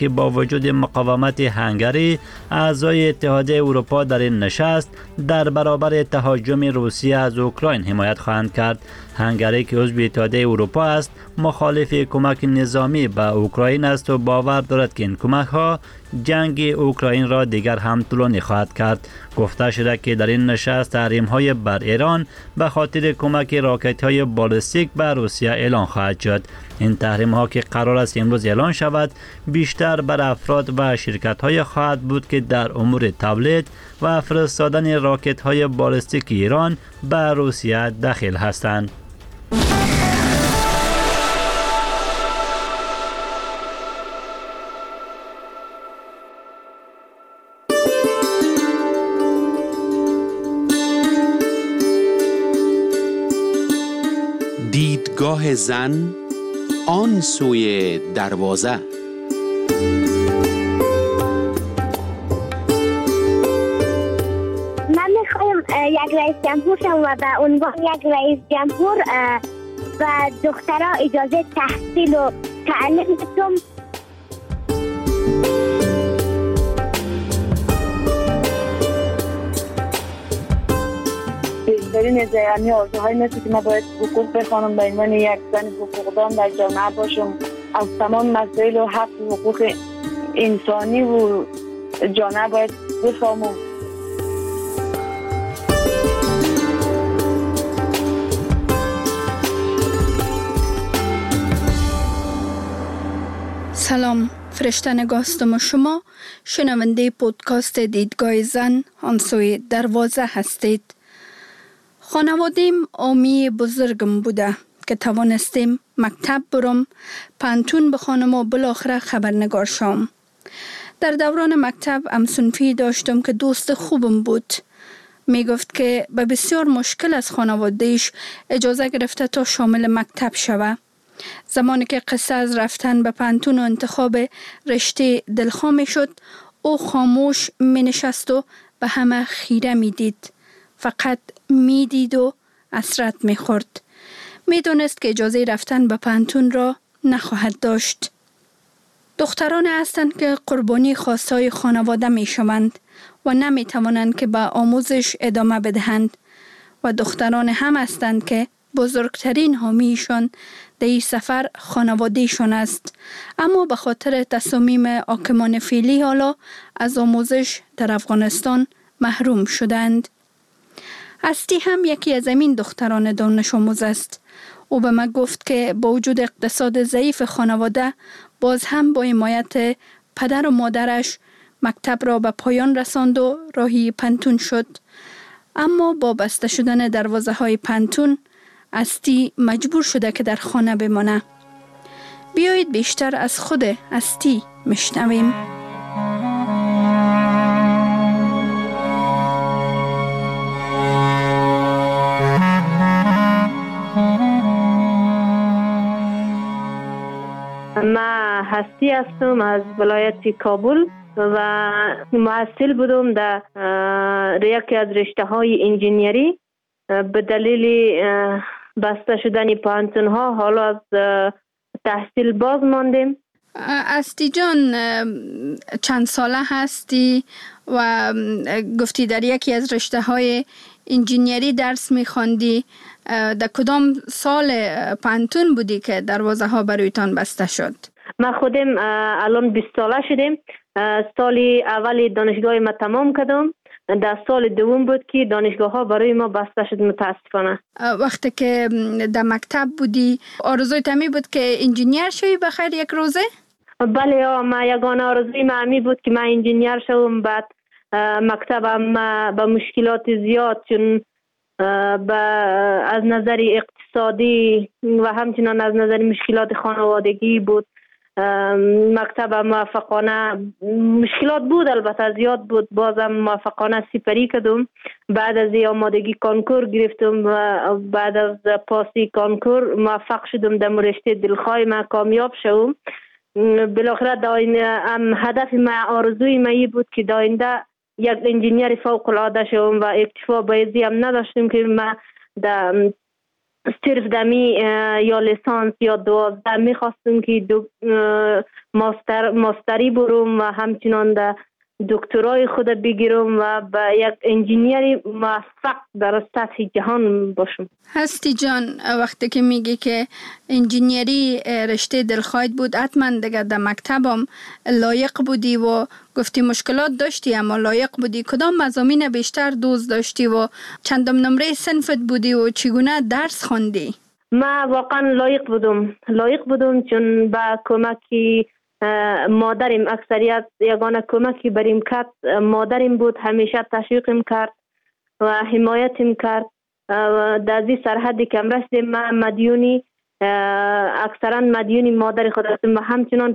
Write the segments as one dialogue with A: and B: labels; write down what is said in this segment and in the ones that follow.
A: که با وجود مقاومت هنگری اعضای اتحادیه اروپا در این نشست در برابر تهاجم روسیه از اوکراین حمایت خواهند کرد. هنگری که عضو اتحادیه اروپا است مخالف کمک نظامی به اوکراین است و باور دارد که این کمک ها جنگ اوکراین را دیگر هم طولانی خواهد کرد. گفته شده که در این نشست تحریم های بر ایران به خاطر کمک راکت های بالستیک به روسیه اعلان خواهد شد. این تحریم ها که قرار است امروز اعلان شود بیشتر بر افراد و شرکت های خواهد بود که در امور تولید و فرستادن راکت های بالستیک ایران به روسیه دخیل هستند.
B: دیدگاه زن آن سوی دروازه.
C: من میخوایم یک رئیس جمهور شم و به عنوان یک رئیس جمهور و دخترها اجازه تحصیل و تعلیم بدم.
D: بیشترین یعنی آرزوهای مثل که من باید حقوق بخوانم به عنوان یک زن حقوقدان در جامعه باشم، از تمام مسائل و حق و حقوق انسانی و جامعه باید بفهمم.
E: سلام، فرشته نگاستم و شما شنونده پودکاست دیدگاه زن آن سوی دروازه هستید. خانوادیم آمی بزرگم بوده که توانستیم مکتب برم، پانتون بخوانم و بالاخره خبرنگار شم. در دوران مکتب همسنفی داشتم که دوست خوبم بود. می گفت که به بسیار مشکل از خانوادهش اجازه گرفته تا شامل مکتب شوه. زمانی که قصه از رفتن به پانتون و انتخاب رشته دلخواه می شد، او خاموش می نشست و به همه خیره می دید. فقط می دید و حسرت می خورد. می دونست که اجازه رفتن به پانتون را نخواهد داشت. دختران هستند که قربانی خواستهای خانواده می شوند و نمی توانند که به آموزش ادامه بدهند و دختران هم هستند که بزرگترین حامیشان در این سفر خانوادهشان است، اما به خاطر تصامیم حاکمان فعلی حالا از آموزش در افغانستان محروم شدند. هستی هم یکی از این دختران دانش آموز است. او به من گفت که با وجود اقتصاد ضعیف خانواده باز هم با حمایت پدر و مادرش مکتب را به پایان رساند و راهی پانتون شد. اما با بسته شدن دروازه های پانتون هستی مجبور شده که در خانه بمانه. بیایید بیشتر از خود هستی میشنویم.
F: من هستی هستم از ولایت کابل و محصل بودم در یکی از رشته های انجینیری. به دلیل بسته شدن پانتون ها حالا از تحصیل باز ماندیم.
E: هستی جان، چند ساله هستی و گفتی در یکی از رشته های انجینیری درس میخواندی. در کدام سال پانتون بودی که دروازه ها برایتان بسته شد؟
F: ما خودم الان 20 ساله شدیم. سال اول دانشگاه ما تمام کردم. در سال دوم بود که دانشگاه ها برای ما بسته شد متاسفانه.
E: وقتی که در مکتب بودی آرزوی تمی بود که انجینیر شوی بخیر یک روزه؟
F: بله، ما یگانه آرزوی ما همی بود که من انجینیر شوم. بعد مکتبم به مشکلات زیاد، چون از نظر اقتصادی و همچنان از نظر مشکلات خانوادگی بود. مکتب موفقانه مشکلات بود، البته زیاد بود، بازم موفقانه سپری کردم. بعد از آمادگی کنکور گرفتم و بعد از پاسی کنکور موفق شدم در رشته دلخواه ما کامیاب شدم. بالاخره هدف ما، آرزوی ما بود که داینده یک انجینیر فوق العاده شدم و اکتفا به ازی هم نداشتم که ما در صرف دمی یا لیسانس یا 12 میخواستم که ماستری بروم و همچنان در دکترای خود بگیرم و به یک انجینیری موفق در سطح جهان باشم.
E: هستی جان، وقتی که میگی که انجینیری رشته دلخواهت بود، حتما دیگه در مکتبم لایق بودی و گفتی مشکلات داشتی اما لایق بودی. کدام مضامین بیشتر دوست داشتی و چندم نمره صنفت بودی و چگونه درس خواندی؟
F: ما واقعا لایق بودم چون با کمکی مادرم، اکثریت یگانه کمکی بریم کرد مادرم بود. همیشه تشویقم کرد و حمایتم کرد. در زی سرحدی که رسیدم من مدیونی، اکثرا مدیونی مادر خود هستم و همچنان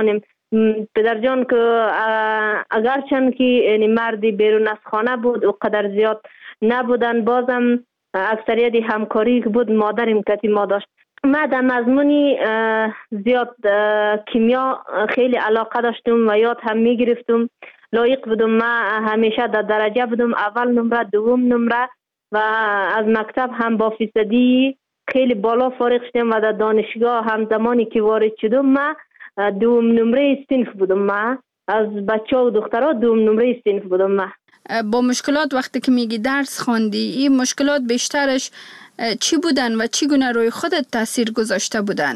F: پدرجان که اگرچند که مردی بیرون از خانه بود و قدر زیاد نبودن، بازم اکثریت همکاری که بود مادرم کتی ما داشت. من در مضمونی زیاد کیمیا خیلی علاقه داشتم و یاد هم می گرفتم. لایق بودم. من همیشه در درجه بودم، اول نمره، دوم نمره و از مکتب هم با فیصدی خیلی بالا فارغ شدم و در دانشگاه هم زمانی که وارد شدم من دوم نمره صنف بودم. من از بچه و دخترها دوم نمره صنف بودم. من
E: با مشکلات وقتی که میگی درس خواندی، این مشکلات بیشترش چی بودن و چگونه روی خودت تاثیر گذاشته بودن؟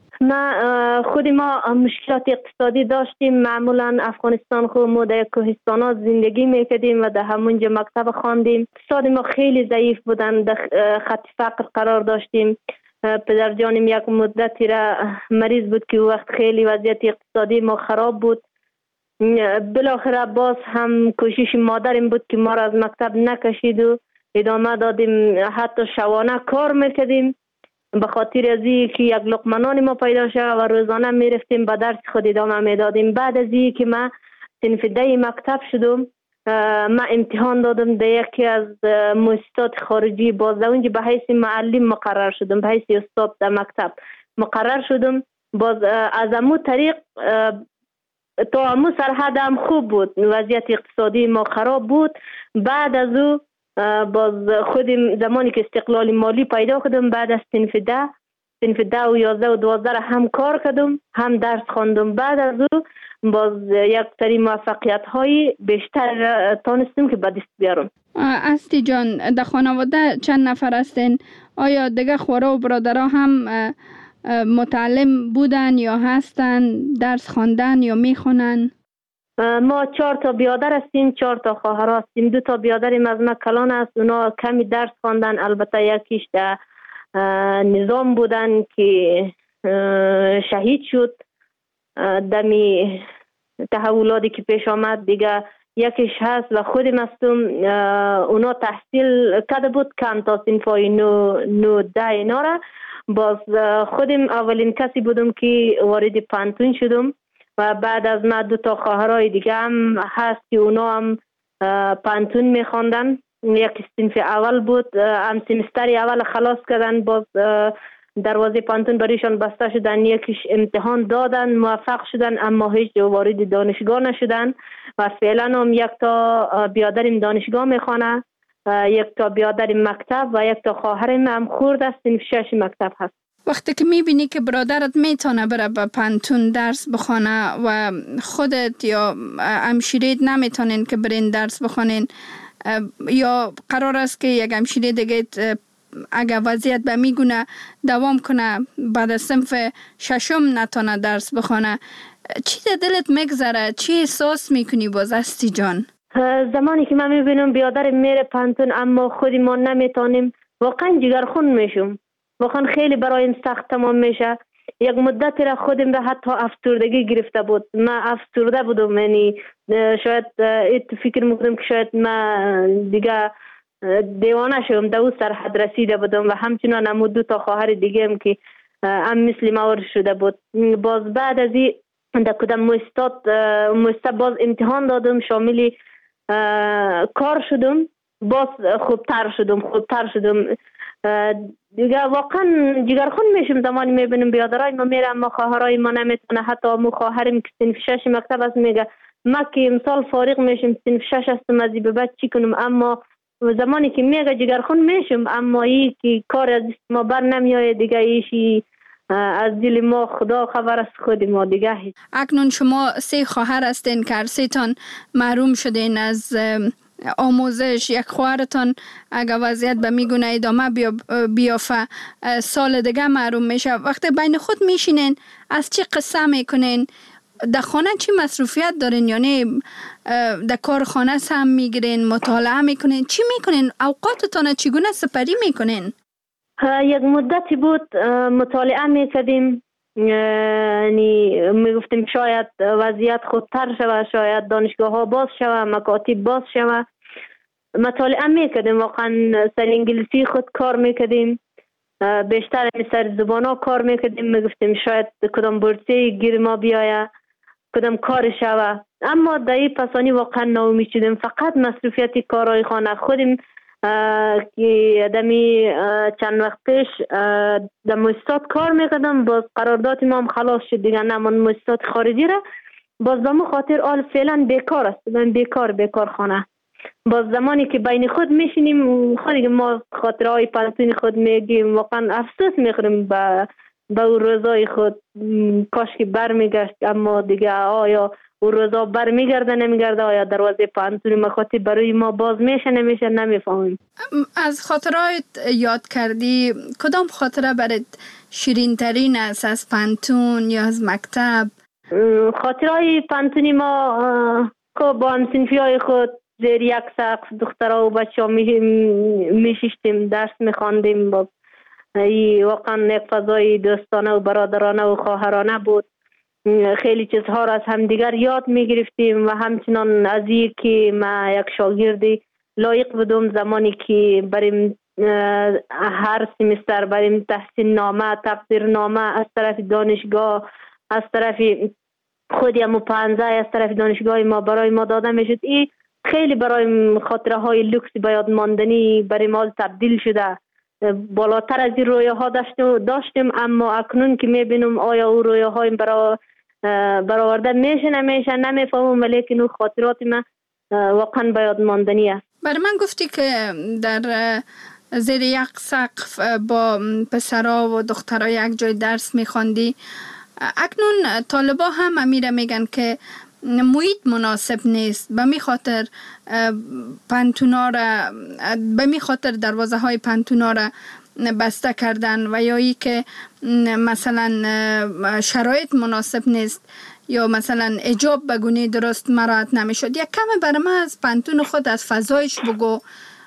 F: خود ما مشکلات اقتصادی داشتیم. معمولا افغانستان خود ما در کوهستانات زندگی میکردیم و در همونجا مکتب خواندیم. اقتصاد ما خیلی ضعیف بودن، در خط فقر قرار داشتیم. پدر جانم یک مدتی را مریض بود که وقت خیلی وضعیت اقتصادی ما خراب بود. بالاخره باز هم کوشش مادرم بود که ما را از مکتب نکشید و ادامه دادیم. حتی شبانه کار میکردیم به خاطر از که یک لقمه نان ما پیدا شد و روزانه میرفتیم به درس خود ادامه میدادیم. بعد از که من صنف 10 مکتب شدم، من امتحان دادم در یکی از مؤسسات خارجی. باز اونجا به حیث معلم مقرر شدم، به حیث استاد در مکتب مقرر شدم. باز از امو طریق تا امو سرحد هم خوب بود، وضعیت اقتصادی ما خراب بود. بعد از او باز خودم زمانی که استقلال مالی پیدا کردم، بعد از صنف 10 و 11 و 12 هم کار کردم، هم درس خواندم. بعد از او باز یک سری موفقیت های بیشتر تانستم که به دست بیارم.
E: هستی جان، در خانواده چند نفر هستین؟ آیا دیگه خواره و برادرها هم متعلم بودن یا هستن، درس خواندن یا میخونن؟
F: ما 4 تا بیادر هستیم، 4 تا خواهر هستیم. 2 تا بیادریم از ما کلان است، اونا کمی درس خواندن. البته یکیش در نظام بودن که شهید شد دمی تحولاتی که پیش آمد. دیگه یکیش هست و خودم هستم. اونا تحصیل کرده بود کم تا صنفای 9 10 اینا را. باز خودم اولین کسی بودم که وارد پانتون شدم و بعد از ما 2 تا خواهرای دیگه هم هست که اونا هم پانتون میخواندن. یک صنف اول بود، هم سمستر اول خلاص کردن، باز دروازه پانتون برایشان بسته شدن. یکیش امتحان دادن، موفق شدن، اما هیچ وارد دانشگاه نشدن و فعلا هم 1 تا بیادرم دانشگاه میخوانه، 1 تا بیادرم مکتب و 1 تا خواهرم هم خورد است صنف 6 مکتب هست.
E: وقتی که میبینی که برادرت میتونه بره به پانتون درس بخونه و خودت یا همشیرید نمیتونین که برین درس بخونین، یا قرار است که یک همشیره دیگه اگر وضعیت به میگونه دوام کنه بعد از صنف 6 نتونه درس بخونه، چی در دلت میگذره؟ چی احساس میکنی باز هستی جان؟
F: زمانی که من میبینم بیادرم میره پانتون اما خودی ما نمیتونیم، واقعا جگرخون میشم. واقعا خیلی برایم سخت تمام میشه. یک مدت را خودم را حتی افسردگی گرفته بود. من افسرده بودم، یعنی شاید فکر میکنم که شاید من دیگه دیوانه شدم. در اون سرحد رسیده بودم و همچنان هم 2 تا خواهر دیگه هم که هم مثل ما شده بود. باز بعد از این در کدام مؤسسه باز امتحان دادم، شامل کار شدم، باز خوبتر شدم. دیگه واقعا جگرخون میشم زمانی میبینم بیادرای ما میره اما خواهرای ما نمیتونه. حتی امو خواهرم که صنف 6 مکتب است میگه ما که امسال فارغ میشم، صنف 6 هستم، از این به بعد چی کنم؟ اما زمانی که میگه جگرخون میشم، اما ای که کار از ما بر نمیآید دیگه، ایشی از دل ما خدا خبر است، خود ما دیگه.
E: اکنون شما 3 خواهر هستین که هر 3 تان محروم شدین از آموزش. یک خواهرتان اگر وضعیت به میگونه ادامه بیافه سال دیگه محروم میشه. وقتی بین خود میشینین از چی قصه میکنین؟ در خانه چی مصروفیت دارین؟ یعنی در کار خانه هم میگیرین، مطالعه میکنین، چی میکنین؟ اوقاتتان چگونه سپری میکنین؟
F: یک مدتی بود مطالعه میکردیم، یعنی میگفتیم شاید وضعیت خودتر شوه، شاید دانشگاه ها باز شوه، مکاتب باز شوه. مطالعه میکردیم، واقعا سر انگلیسی خود کار میکردیم، بیشتر سر زبان ها کار میکردیم. میگفتیم شاید کدام بورسی گیر ما بیایه، کدام کار شوه. اما در این پسانی واقعا ناامید شدیم. فقط مصروفیت کارهای خانه خودیم که دمی چند وقت پیش در مؤسسات کار میکردم، باز قرارداد ما هم خلاص شد دیگه، نمان مؤسسات خارجی را. باز به خاطر آل فعلا بیکار است، بیکار خانه. باز زمانی که بین خود میشینیم خودی ما خاطرهای پنتون خود میگیم، واقعا افسوس میخوریم به اون روزای خود. کاش که بر میگشت، اما دیگه آیا اون روزا بر میگرده نمیگرده، آیا دروازه پنتون مکاتب برای ما باز میشه نمیشه نمیفهمیم.
E: از خاطرات یاد کردی، کدام خاطره برات شیرین ترین است از پنتون یا از مکتب؟
F: خاطرهای پنتونی ما که با همسنفی های خود زیر یک سقف دخترها و بچه ها میشیشتیم، درس میخواندیم. با واقعا یک فضای دوستانه و برادرانه و خواهرانه بود. خیلی چیزها را از همدیگر یاد میگرفتیم و همچنان از این که ما یک شاگردی لایق بودم زمانی که بریم هر سمستر بریم تحصیل نامه، تقدیر نامه از طرف دانشگاه، از طرف خودی همو پانزه از طرف دانشگاه ما برای ما داده میشد. این خیلی برای خاطره های لوکس به یاد ماندنی برای ما تبدیل شده. بالاتر از این رویه ها داشتیم، اما اکنون که میبینم آیا او رویه های برآورده میشه نمیشه نمیفهمم، ولیکن اون خاطرات من واقعا به یاد ماندنی است.
E: برای من گفتی که در زیر یک سقف با پسرها و دخترها یک جای درس میخواندی. اکنون طالبا هم امیره میگن که محیط مناسب نیست، به می خاطر پنتونا را، به می خاطر دروازه های پنتونا را بسته کردن و یا ای که مثلا شرایط مناسب نیست یا مثلا اجاب بگونه درست مراعات نمیشد. یک کم برای من از پنتون خود، از فضایش بگو.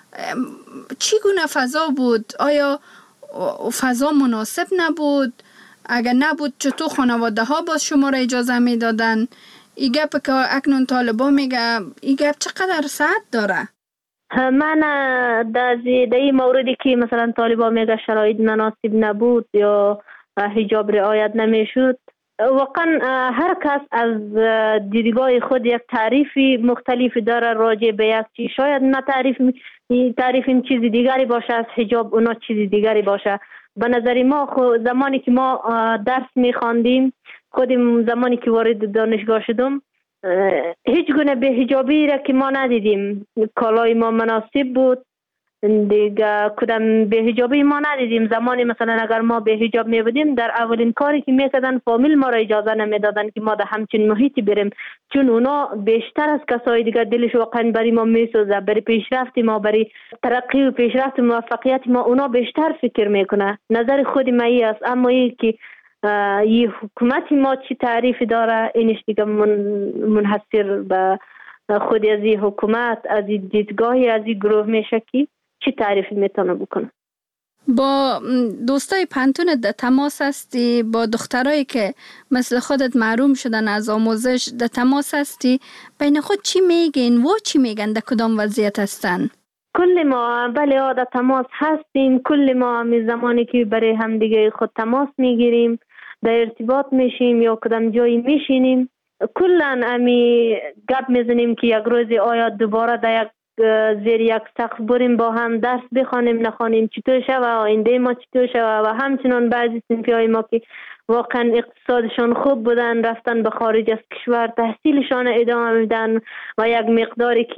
E: چی گونه فضا بود؟ آیا فضا مناسب نبود؟ اگر نبود چطور خانواده ها باز شما را اجازه می دادن؟ ای گپ که اکنون طالبا میگه، ای گپ چقدر صحت داره؟
F: من در این موردی که مثلا طالبا میگه شرایط مناسب نبود یا حجاب رعایت نمیشد، واقعا هر کس از دیدگاه خود یک تعریفی مختلف داره راجع به یک چیز. شاید ما تعریف این چیز دیگری باشه، از حجاب اونا چیز دیگری باشه. به نظر ما زمانی که ما درس میخواندیم، خودم زمانی که وارد دانشگاه شدم، هیچ گونه به حجابی را که ما ندیدیم. کالای ما مناسب بود دیگه، کدام به حجابی ما ندیدیم. زمانی مثلا اگر ما به حجاب می بودیم، در اولین کاری که میکردن فامیل ما را اجازه نمیدادن که ما در همچین محیطی بریم، چون اونا بیشتر از کسای دیگه دلش واقعا برای ما میسوزه، برای پیشرفت ما، برای ترقی و پیشرفت موفقیت ما اونا بیشتر فکر میکنه. نظر خود ما ای است. اما ای که این حکومت ما چی تعریف داره، اینش دیگه منحصر به خود از این حکومت، از این دیدگاهی از این گروه میشه که چی تعریفی میتونه بکنه.
E: با دوستای پنتونت در تماس هستی؟ با دخترایی که مثل خودت محروم شدن از آموزش در تماس هستی؟ بین خود چی میگین و چی میگن؟ در کدام وضعیت هستن؟
F: کل ما بله در تماس هستیم. کل ما می زمانی که برای هم دیگه خود تماس میگیریم، در ارتباط میشیم یا کدام جایی میشینیم، کلن امی گپ میزنیم که یک روز آیا دوباره در یک زیر یک سقف بریم با هم درس بخوانیم نخوانیم، چطور شوه آینده ما چطور شوه. و همچنان بعضی صنفی های ما که واقعا اقتصادشان خوب بودن رفتن به خارج از کشور، تحصیلشان ادامه میدن و یک مقداری که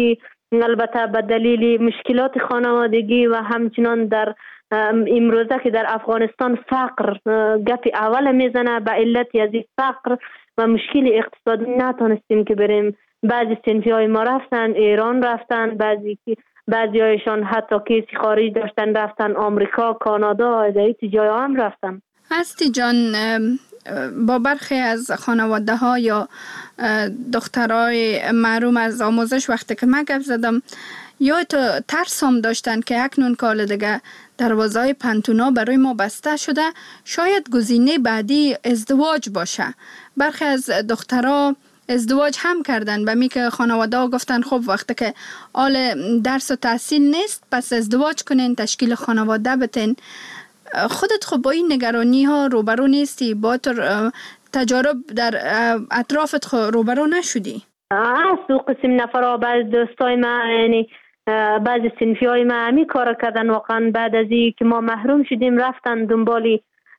F: البته به دلیل مشکلات خانوادگی و همچنان در امروزه که در افغانستان فقر گپ اول میزنه، به علت از فقر و مشکل اقتصادی نتونستیم که بریم. بعضی صنفی های ما رفتن ایران، رفتن بعضی هایشان حتی کسی خارج داشتن رفتن آمریکا، کانادا، ایتی جای هم رفتن.
E: هستی جان، با برخی از خانواده ها یا دخترای محروم از آموزش وقتی که من گپ زدم، یا تو ترس هم داشتن که اکنون کال دیگه دروازه های پنتونا برای ما بسته شده، شاید گزینه بعدی ازدواج باشه. برخی از دخترها ازدواج هم کردن، به می که خانواده ها گفتن خب وقتی که آل درس و تحصیل نیست پس ازدواج کنین، تشکیل خانواده بتین. خودت خب با این نگرانی ها روبرو نیستی؟ با تجارب در اطرافت روبرو نشدی؟
F: تو قسم نفرها بعض دوستای ما، یعنی بعض صنفی های ما همی کار کردن، واقعا بعد از این که ما محروم شدیم رفتن دنبال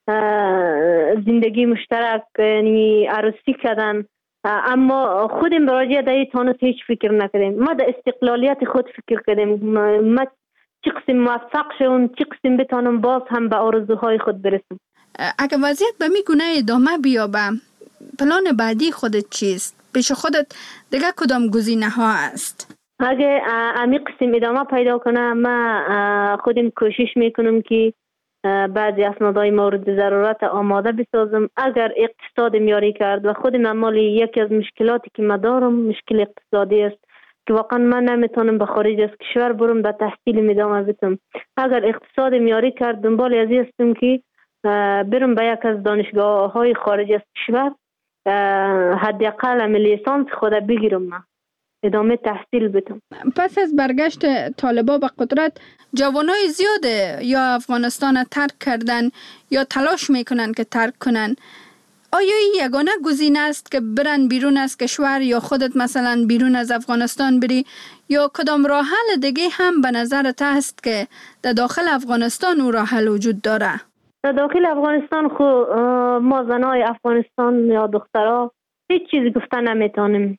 F: زندگی مشترک، یعنی عروسی کردن. اما خودم براجع در این تانست هیچ فکر نکردیم. ما در استقلالیت خود فکر کردیم، ما چی قسم موفق شدم، چی قسم بتانم باز هم به آرزوهای خود برسم.
E: اگه وضعیت به می گونه ادامه بیابه، پلان بعدی خودت چیست؟ پیش خودت دیگه کدام گزینه ها است؟
F: اگه امی قسم ادامه پیدا کنه، ما خودم کوشش میکنم که بعضی اسنادهای مورد ضرورت آماده بسازم. اگر اقتصاد میاری کرد و خودم اعمال یکی از مشکلاتی که ما دارم مشکل اقتصادی است که واقعا من نمیتونم به خارج از کشور برم به تحصیل ادامه بدم. اگر اقتصاد میاری کرد دنبال ازی هستم که برم به یک از دانشگاه های خارج از کشور حداقل لیسانس خود بگیرم، من ادامه تحصیل بدم.
E: پس از برگشت طالبا به قدرت، جوانای زیاده یا افغانستان ترک کردن یا تلاش میکنن که ترک کنن. آیا این یگانه گزینه است که برن بیرون از کشور، یا خودت مثلا بیرون از افغانستان بری، یا کدام راه حل دیگه هم به نظرت هست که در داخل افغانستان او راه حل وجود داره؟
F: در داخل افغانستان ما زنای افغانستان یا دخترها هیچ چیزی گفتن نمیتونیم.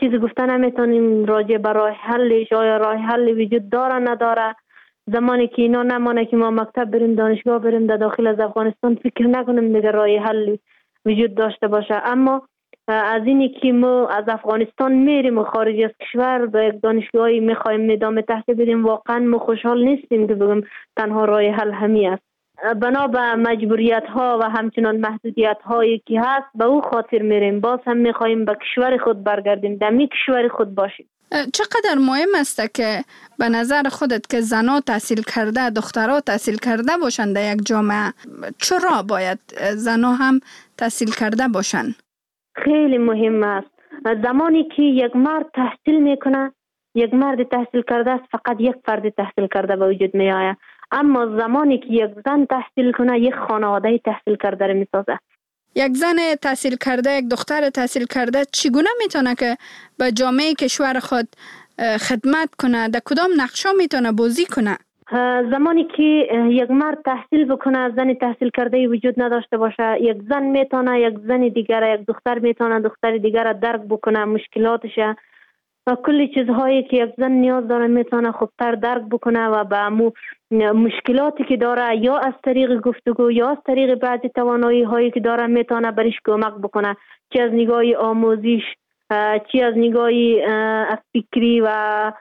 F: راجع به راه حلش، آیا راه حل وجود داره نداره. زمانی که اینا نمانه که ما مکتب بریم، دانشگاه بریم در داخل از افغانستان، فکر نکنیم دیگه راه حل وجود داشته باشه. اما از اینی که ما از افغانستان میریم و خارج از کشور به یک دانشگاهی میخوایم ادامه تحصیل بدیم، واقعا ما خوشحال نیستیم که بگم تنها راه حل همین است. بنا به مجبوریت ها و همچنان محدودیت هایی که هست به او خاطر میریم. باز هم میخوایم به کشور خود برگردیم، در می کشور خود باشیم.
E: چقدر مهم است که به نظر خودت که زنها تحصیل کرده، دخترها تحصیل کرده باشند در یک جامعه؟ چرا باید زنها هم تحصیل کرده باشند؟
F: خیلی مهم است. زمانی که یک مرد تحصیل میکنه، یک مرد تحصیل کرده است، فقط یک فرد تحصیل کرده به وجود می آید. اما زمانی که یک زن تحصیل کنه، یک خانواده تحصیل کرده رو میسازه.
E: یک زن تحصیل کرده، یک دختر تحصیل کرده چگونه میتونه که به جامعه کشور خود خدمت کنه؟ در کدام نقشا میتونه بازی کنه؟
F: زمانی که یک مرد تحصیل بکنه، زن تحصیل کرده وجود نداشته باشه، یک زن میتونه یک زن دیگر، یک دختر میتونه دختر دیگر درک بکنه، مشکلاتش و کلی چیزهایی که یک زن نیاز داره میتونه خوبتر درک بکنه و به مشکلاتی که داره یا از طریق گفتگو یا از طریق بعضی توانایی هایی که داره میتونه برش کمک بکنه، چه از نگاه آموزش، چه از نگاه فکری و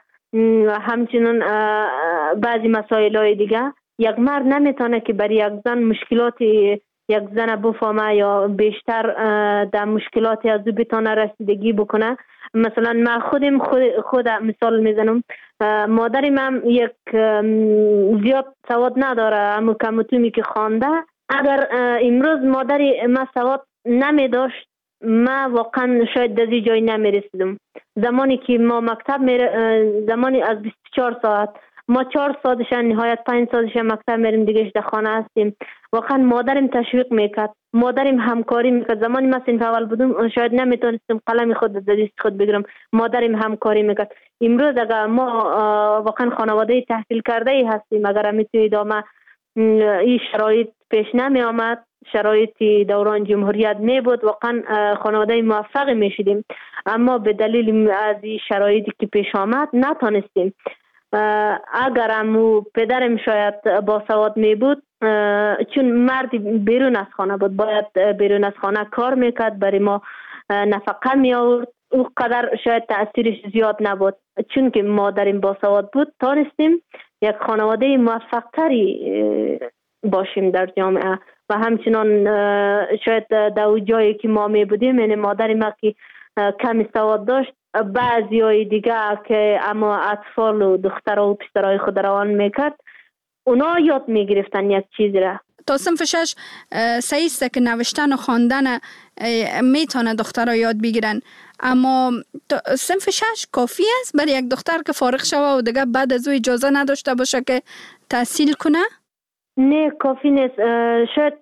F: همچنین بعضی مسائل های دیگه. یک مرد نمیتونه که برای یک زن مشکلات یک زن بفهمه یا بیشتر در مشکلات از او بتونه رسیدگی بکنه. مثلا من خود مثال میزنم، مادرم هم یک زیاد سواد نداره، اما کمتونی که خوانده. اگر امروز مادر ما سواد نمی داشت، ما واقعا شاید در جای نمی رسیدم. زمانی که ما مکتب زمانی از 24 ساعت ما 4 ساعتش نهایت 5 ساعتش مکتب میریم، دیگه در خانه هستیم. واقعا مادرم تشویق میکرد، مادرم همکاری میکرد. زمانی من صنف اول بودم شاید نمیتونستم قلم خود در دست خود بگیرم، مادرم همکاری میکرد. امروز اگر ما واقعا خانواده تحصیل کرده ای هستیم، اگر میتونید ادامه این شرایط پیش نمی آمد، شرایط دوران جمهوریت می بود واقعا خانواده موفق می شدیم، اما به دلیل از شرایطی که پیش آمد نتونستیم. اگر امو پدرم شاید باسواد می بود، چون مرد بیرون از خانه بود، باید بیرون از خانه کار میکرد، برای ما نفقه می آورد، او قدر شاید تأثیرش زیاد نبود. چون که مادرم باسواد بود تانستیم یک خانواده موفق تری باشیم در جامعه. و همچنان شاید در جایی که ما می بودیم، یعنی مادر ما که کمی سواد داشت، بعضی های دیگه که اما اطفال و دخترها و پسرهای خود روان میکرد، اونا یاد میگرفتن یک چیز را.
E: تا صنف 6 صحیح است که نوشتن و خواندن میتونه دخترها یاد بگیرن، اما صنف 6 کافی است برای یک دختر که فارغ شوه و دیگه بعد از او اجازه نداشته باشه که تحصیل کنه؟
F: نه، کافی نیست. شاید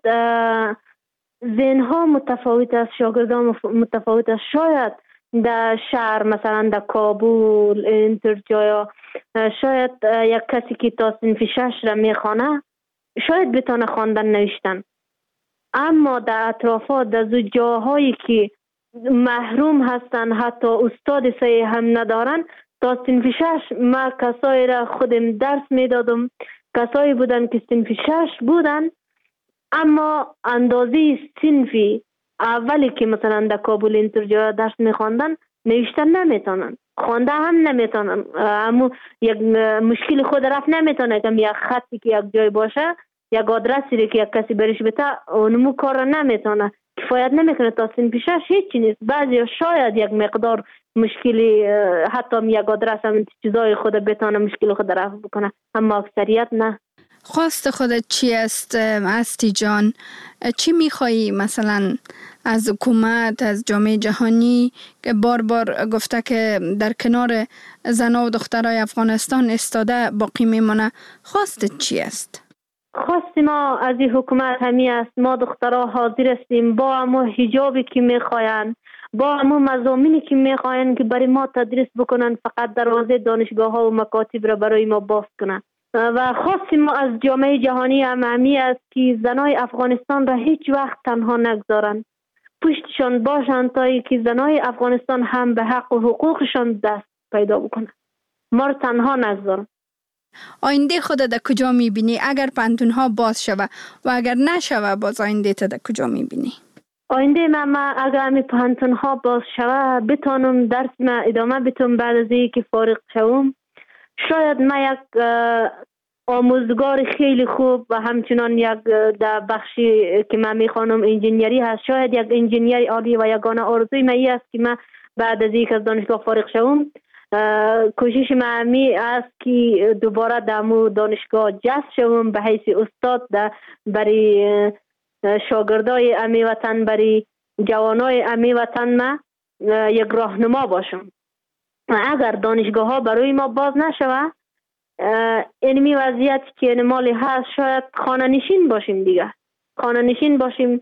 F: ذهنها متفاوت است، شاگردان متفاوت است. شاید در شهر مثلا در کابل اینطور جایا شاید یک کسی که تا صنف 6 را میخوانه شاید بتونه خواندن نوشتن، اما در اطرافات در جاهایی که محروم هستن حتی استاد صحیح هم ندارن، تا صنف 6 ما کسایی را خودم درس میدادم، کسایی بودن که صنف 6 بودن اما اندازه صنفی اولی که مثلا در کابل اینطور جا درس میخواندن نوشتن نمیتونن، خوانده هم نمیتونن، اما یک مشکل خود رفت نمیتونه که یک خطی که یک جای باشه، یک آدرسی که یک کسی برش بده اونمو کار را نمیتونه، کفایت نمیکنه. تا صنف 6 هیچی نیست. بعضی شاید یک مقدار مشکلی حتی یک آدرس هم چیزای خود بتونه مشکل خود رفت بکنه، اما اکثریت نه.
E: خواست خودت چی است استی جان؟ چی میخوایی مثلا از حکومت، از جامعه جهانی که بار بار گفته که در کنار زنان و دخترای افغانستان استاده باقی میمونه؟ خواستت چی است؟
F: خواست ما از این حکومت همی است ما دخترها حاضر هستیم با همون حجابی که میخواین، با همون مضامینی که میخواین که برای ما تدریس بکنن، فقط دروازه دانشگاه ها و مکاتب را برای ما باز کنن. و خواست ما از جامعه جهانی همی است که زنای افغانستان را هیچ وقت تنها نگذارن، پشتشان باشن تا ای که زنای افغانستان هم به حق و حقوقشان دست پیدا بکنن، ما را تنها نگذارن.
E: آینده خود در کجا میبینی اگر پانتونها باز شوه و اگر نشوه باز آینده تا در کجا میبینی؟
F: آینده من اگر همی پانتونها باز شوه بتانم درس من ادامه بتونم، بعد از اینکه فارغ شوم شاید من یک آموزگار خیلی خوب و همچنان یک در بخشی که من میخوانم انجینیری هست، شاید یک انجینیر عالی و یگانه آرزوی من است که من بعد از اینکه از دانشگاه فارغ شوم کوشش من می است که دوباره در دانشگاه جذب شوم به حیث استاد برای شاگردای امی وطن، برای جوانای امی وطن ما یک راهنما باشم. اگر دانشگاه ها برای ما باز نشوه اینمی وضعیت که مالی هست شاید خانه نشین باشیم دیگه، خانه نشین باشیم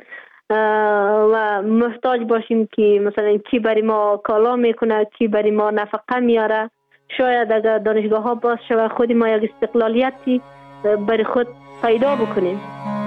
F: و محتاج باشیم که مثلا کی برای ما کالا میکنه، کی برای ما نفقه میاره. شاید اگر دانشگاه ها باز شوه خودی ما یک استقلالیتی برای خود پیدا بکنیم.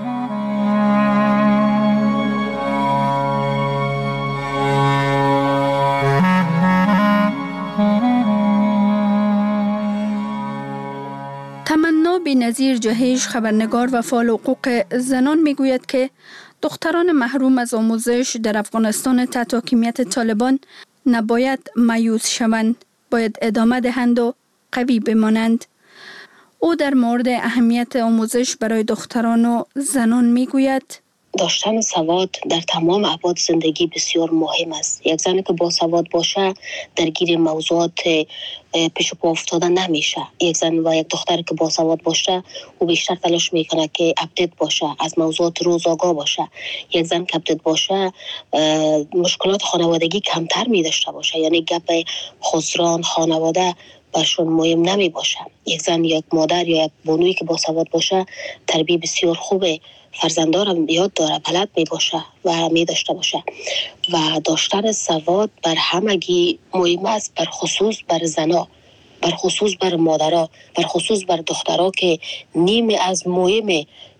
E: تمنا بی‌نظیر جهیش، خبرنگار و فعال حقوق زنان میگوید که دختران محروم از آموزش در افغانستان تحت حاکمیت طالبان نباید مایوس شوند، باید ادامه دهند و قوی بمانند. او در مورد اهمیت آموزش برای دختران و زنان میگوید
G: داشتن سواد در تمام ابعاد زندگی بسیار مهم است. یک زنی که با سواد باشه درگیر موضوعات پیش پا افتاده نمیشه. یک زن و یک دختر که با سواد باشه او بیشتر تلاش میکنه که اپدیت باشه، از موضوعات روز آگاه باشه. یک زن که اپدیت باشه مشکلات خانوادگی کمتر میداشته باشه، یعنی گپ خسران خانواده برشون مهم نمی باشه. یک زن، یک مادر یا یک بانویی که با سواد باشه تربیت بسیار خوبه، فرزندان یاد داره، بلد می باشه و می داشته باشه. و داشتن سواد بر همگی مهم است، بر خصوص بر زنا، بر خصوص بر مادرها، بر خصوص بر دخترها که نیم از مهم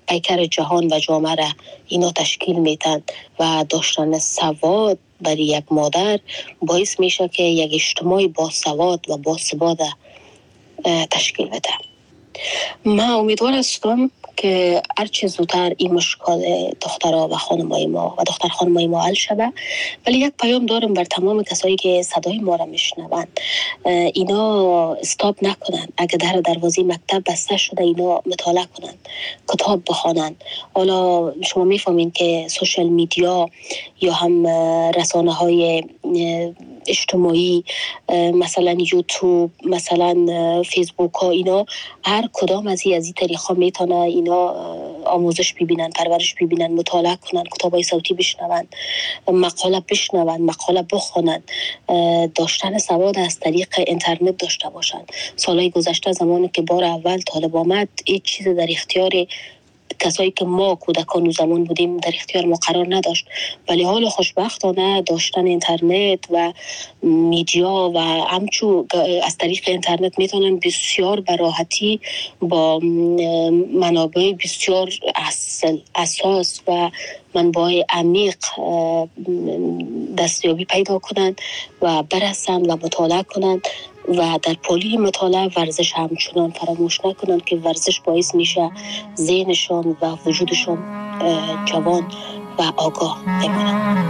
G: پیکر جهان و جامعه را اینا تشکیل میتن و داشتن سواد برای یک مادر باعث میشه که یک اجتماع با سواد و با ثبات تشکیل بده. من امیدوار هستم که هرچه زودتر این مشکل دخترها و خانمای ما و دختر خانمای ما حل شود. ولی یک پیام دارم بر تمام کسایی که صدای ما را میشنوند، اینا استاپ نکنن. اگه در دروازه مکتب بسته شده اینا مطالعه کنن، کتاب بخوانن. حالا شما میفهمین که سوشال میدیا یا هم رسانه های اجتماعی مثلا یوتیوب، مثلا فیسبوک ها، اینا هر کدام از این طریقا میتونه اینا آموزش ببینن، پرورش ببینن، مطالعه کنن، کتابای صوتی بشنون، مقاله بشنون، مقاله بخونن، داشتن سواد از طریق اینترنت داشته باشن. سالهای گذشته زمانی که بار اول طالب آمد هیچ چیز در اختیار کسایی که ما کودکان و زمان بودیم در اختیار ما قرار نداشت، ولی حال خوشبختانه داشتن اینترنت و میدیا و همچو از طریق اینترنت میتونن بسیار براحتی با منابع بسیار اساس و منبع عمیق دستیابی پیدا کنند و برسند و مطالعه کنند و در پولی مطالعه ورزش همچنان فراموش نکنند که ورزش باعث میشه ذهنشان و وجودشان جوان و آگاه بمانند.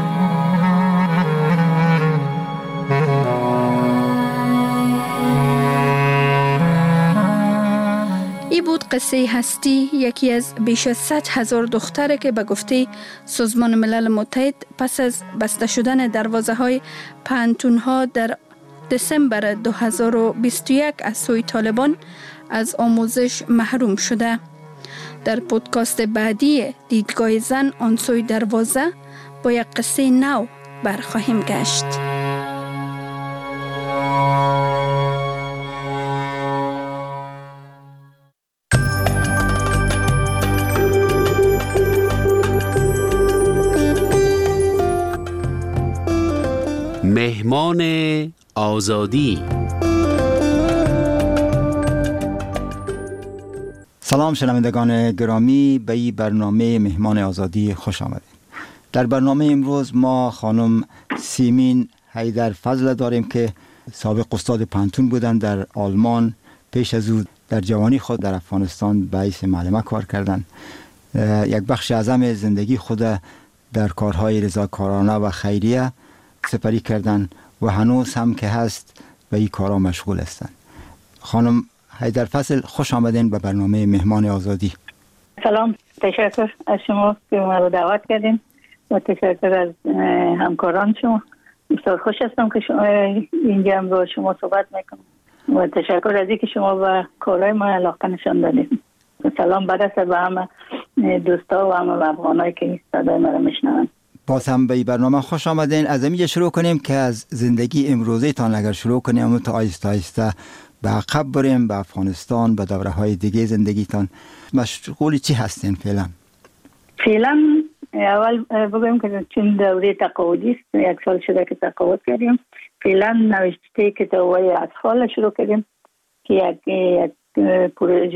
E: ای بود قصه هستی، یکی از بیش از 100,000 دختره که به گفته سازمان ملل متحد پس از بسته شدن دروازه‌های پانتون‌ها در دسامبر 2021 از سوی طالبان از آموزش محروم شده. در پودکاست بعدی دیدگاه زن آن سوی دروازه با یک قصه نو برخواهیم گشت.
B: مهمان آزادی.
H: سلام شنوندگان گرامی، به این برنامه مهمان آزادی خوش آمدید. در برنامه امروز ما خانم سیمین حیدرفضل داریم که سابق استاد پانتون بودند در آلمان. پیش از او در جوانی خود در افغانستان به حیث معلمه کار کردند. یک بخش اعظم زندگی خود در کارهای رضاکارانه و خیریه سپری کردند و هنوز هم که هست به این کارها مشغول هستند. خانم حیدرفضل خوش آمدین به برنامه مهمان آزادی.
I: سلام، تشکر از شما که ما رو دعوت کردین و تشکر از همکاران شما. بسیار خوش هستم که شما اینجا هم با شما صحبت میکنم و تشکر از اینکه شما به کارهای ما علاقه نشان دادید. سلام برسه به همه دوستا و همه افغانایی که صدای ما رو میشنون.
H: باز هم به این برنامه خوش آمدین. از اینجا شروع کنیم که از زندگی امروزه تان اگر شروع کنیم تا آیسته آیسته به عقب بریم، به افغانستان، به دوره های دیگه زندگیتان. مشغول چی هستین فعلا؟
I: فعلا اول بگویم که چون دوره تقاعدی است، 1 سال شده که تقاعد کردیم. فعلا نوشته کتاب‌های اطفال شروع کردیم که یک پروژه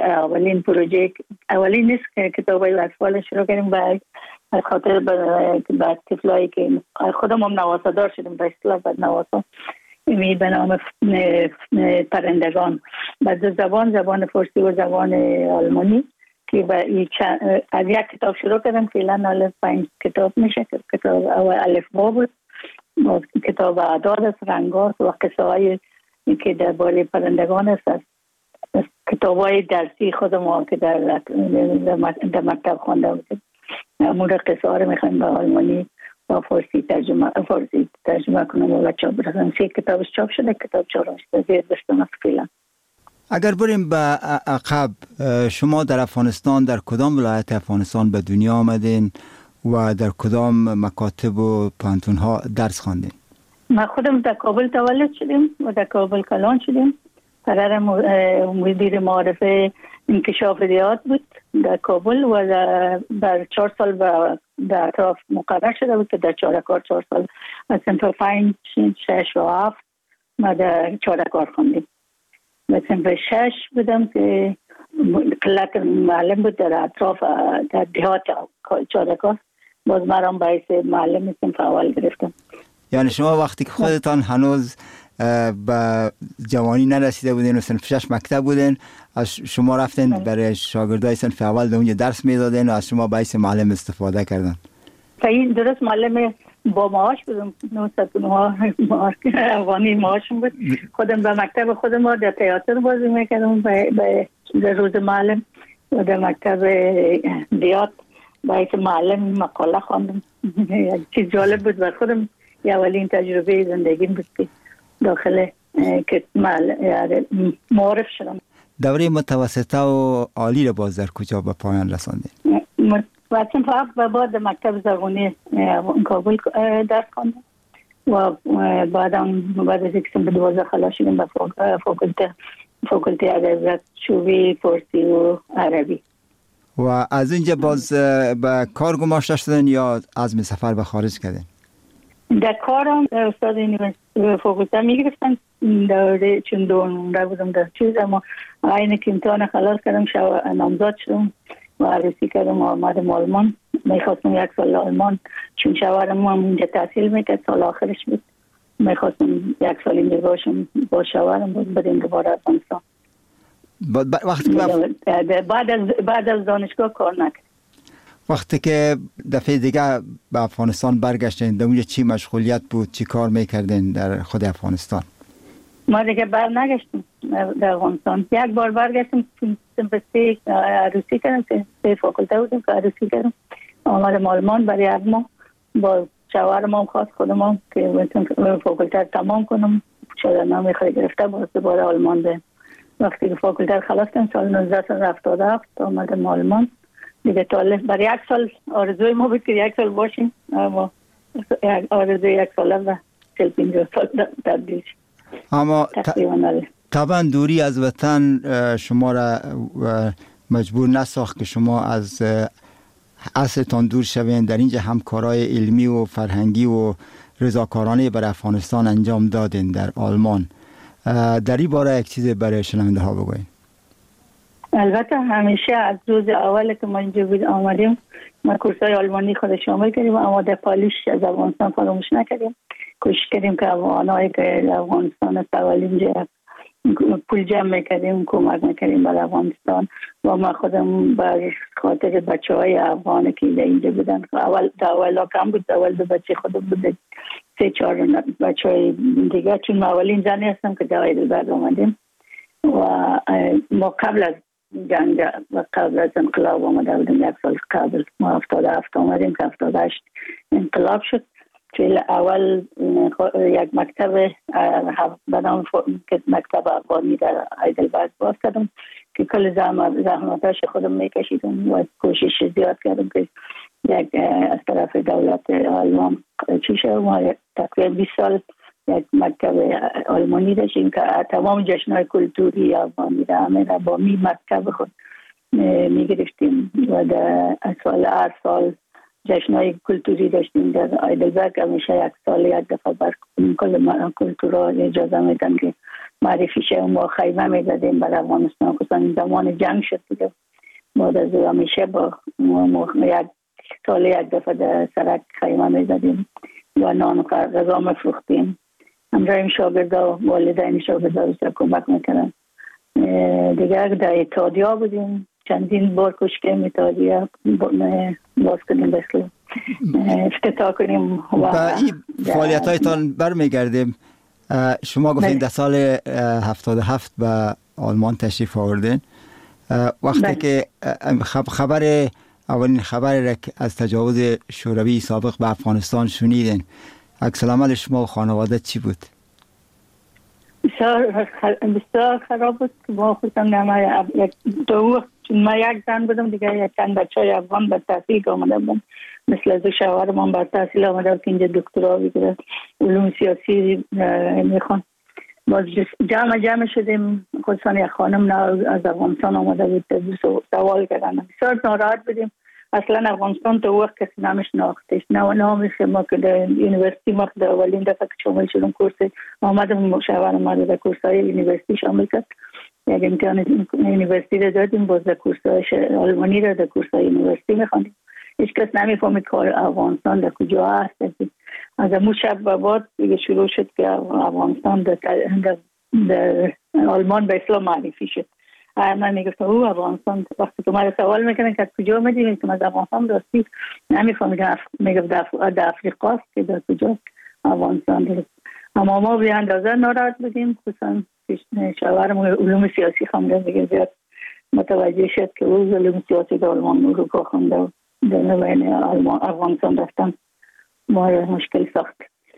I: اولین نیست که کتاب‌های اطفال شروع کردیم به خاطر بعد طفلایی که خودم هم نواسادار شدیم به اصطلاح بعد نواسا می به نام پرندگان با دو زبان فارسی و زبان آلمانی که از یک کتاب شروع کردم. فعلا 5 کتاب میشه. کتاب اول الفبا بود، کتاب اعداد است، رنگات و قصه های که درباره پرندگان است. کتاب های درسی خودم که در مکتب خوانده بودیم امور قصه ها رو میخوایم به آلمانی و فارسی ترجمه کنم و چاپ برسن. 3 کتابش چاپ شده، کتاب 4 زیر دستم است فعلا.
H: اگر بریم به عقب، شما در افغانستان در کدام ولایت افغانستان به دنیا آمدین و در کدام مکاتب و پانتون ها درس خواندین؟
I: ما خودم در کابل تولد شدیم و در کابل کلان شدیم. پدرم مدیر معارف انکشاف ریاض بود در کابل و در 4 سال در اطراف مقرر شده بود که در چارکار 4 سال از صنف 5 6 و 7 ما در چارکار خوندیم. و صنف 6 بودم که قلت معلم بود در اطراف در دهات چادکاست. باز مرام باعث معلم اسم فعال گرفتم.
H: یعنی شما وقتی که خودتان هنوز به جوانی نرسیده بودین و صنف 6 مکتب بودین، از شما رفتین برای شاگردای صنف اول در اونجا درس میدادین و از شما باعث معلم استفاده کردن؟
I: این درست معلم با معاش بودم، 909 افغانی معاشم بود. خودم به مکتب خودم در تئاتر بازی میکردم به روز معلم و در مکتب دیات باعث معلم مقاله خواندم. چیز جالب بود بر خودم، اولین تجربه زندگیم بود که داخل که معرف شدم.
H: دوره متوسطه و عالی رو باز در کجا به پایان رساندین؟
I: واسم فقط به بعد مکتب زبانی کابل درس خواندم و بعد از اینکه به 12 خلاص شدم به فاکولته ادبیات شعبه فارسی و عربی.
H: و از اینجا باز به کار گماشته شدن یا عزم سفر به خارج کردین؟
I: در کارم استاد یونیورسیته فاکولته میگرفتن دوره چون دونده بودم در چیز، اما اینه که امتحان خلاص کردم نامزد شدم و عروسی کردم و آمدم آلمان. میخواستم 1 سال آلمان، چون شوهرم هم اینجا تحصیل میکرد، سال آخرش بود. میخواستم 1 سال اینجا باشم با شوهرم بود، بدیم دوباره افغانستان. بعد از دانشگاه کار نکرد.
H: وقتی که دفعه دیگه به افغانستان برگشتین، در اونجا چی مشغولیت بود؟ چی کار میکردین در خود افغانستان؟
I: ما دیگه بر نگشتیم در افغانستان. 1 بار برگشتم، سمپستی عروسی کردم، 3 فاکولته بودیم که عروسی کردم. آمدم آلمان برای 1 ماه با شوهرم هم خواست خودم که فاکولته تمام کنم. شغلنامه خود گرفته باز دوباره آلمان ده. وقتی که فاکولته خلاص کردم سال 1977 آمدم آلمان دیگه. برای 1 سال آرزوی ما بود که 1 سال باشیم، اما آرزوی 1 ساله و 50 سال تبدیل شد.
H: اما طبعا دوری از وطن شما را مجبور نساخت که شما از اصلتان دور شوین. در اینجا همکارای علمی و فرهنگی و رضاکارانه برای افغانستان انجام دادین در آلمان. در این باره یک چیز برای شنونده ها بگوین.
I: البته همیشه از روز اول که ما اینجا آمدیم ما کورسای آلمانی خود شامل کردیم، اما در پالیش از افغانستان فراموش نکردیم. کوشش کردیم که افغانایی که افغانستان است اول اینجا پول جمع میکردیم، کمک میکردیم برای افغانستان. و ما خودم بر خاطر بچه های افغانی که اینجا بودن، اول کم بود، اول 2 بچه خودم بود، 3-4 بچه های دیگه، چون ما اولین زنی هستم که در بعد آمدیم. و ما قبل از جنگ و قبل از انقلاب آمده بودیم، 1 سال قبل ما 77 آمدیم که 78 انقلاب شد. که اول یک مکتب به نام مکتب افغانی در هایدلبرگ باز کردم که کل زحمتاش خودم میکشیدم و کوشش زیاد کردم که یک از طرف دولت آلمان چی شد. ما تقریبا 20 سال یک مکتب آلمانی داشتیم که تمام جشن‌های کلتوری افغانی را همه را با مکتب خود میگرفتیم و در هر سال جشن‌های کلتوری داشتیم در هایدلبرگ. همیشه 1 سال 1 دفعه بر کل کلتورها اجازه میدن که معرفی شه. ما خیمه میزدیم برای افغانستان، خصوصا زمان جنگ شد دیگه. بعد از همیشه با 1 سال 1 دفعه در سرک خیمه میزدیم و نان و غذا میفروختیم. همراه شاگردا و والدین شاگردا بسیار کمک میکنن دیگه. در اتحادیه بودیم، چندین بار کوشش کردیم اتحادیه باز کنیم، بسیار افتتاح کنیم.
H: و این فعالیت هایتان برمیگردیم. شما گفتین در سال 77 به آلمان تشریف آوردین. وقتی که اولین خبر از تجاوز شوروی سابق به افغانستان شنیدین، عکس العمل شما و خانواده چی بود؟
I: بسیار خراب بود که ما خودم چون ما 1 زن بودم دیگه، چند بچه های افغان بر تحصیل آمده بودم، مثل از شوهرم هم بر تحصیل آمده بود که اینجا دکترا بگیره، علوم سیاسی میخوان. باز جمع شدیم، خصوصا یک خانم از افغانستان آمده بود، سوال کردن. بسیار ناراحت بودیم. اصلا افغانستان تو وقت کسی نمیشناختش، نامش ما که در یونیورسیتی ما در اولین دفعه که شامل شدم کورس آمدم، شوهرم ما در کورسای یونیورسیتی شامل کرد یک امتحان یونیورسیتی را دادیم، باز در کورس‌های آلمانی را در کورس‌های یونیورسیتی می‌خواندیم. هیچ کس نمی‌فهمید که افغانستان در کجا هست. از اون شب به بعد دیگه شروع شد که افغانستان در آلمان به اسلام معرفی شد. من میگفتم او افغانستان، وقتی که من سوال میکنن که کجا آمدی، که من از افغانستان راستی نمیفهمیدم، میگفت در افریقا است که در کجا افغانستان است. اما ما به اندازه ناراحت بودیم، خصوصا شوهرم علوم سیاسی خونده، دیگه زیاد متوجه شد که او علوم سیاسی در آلمان اروپا خونده و در بین افغانستان رفتن ما مشکل ساخت.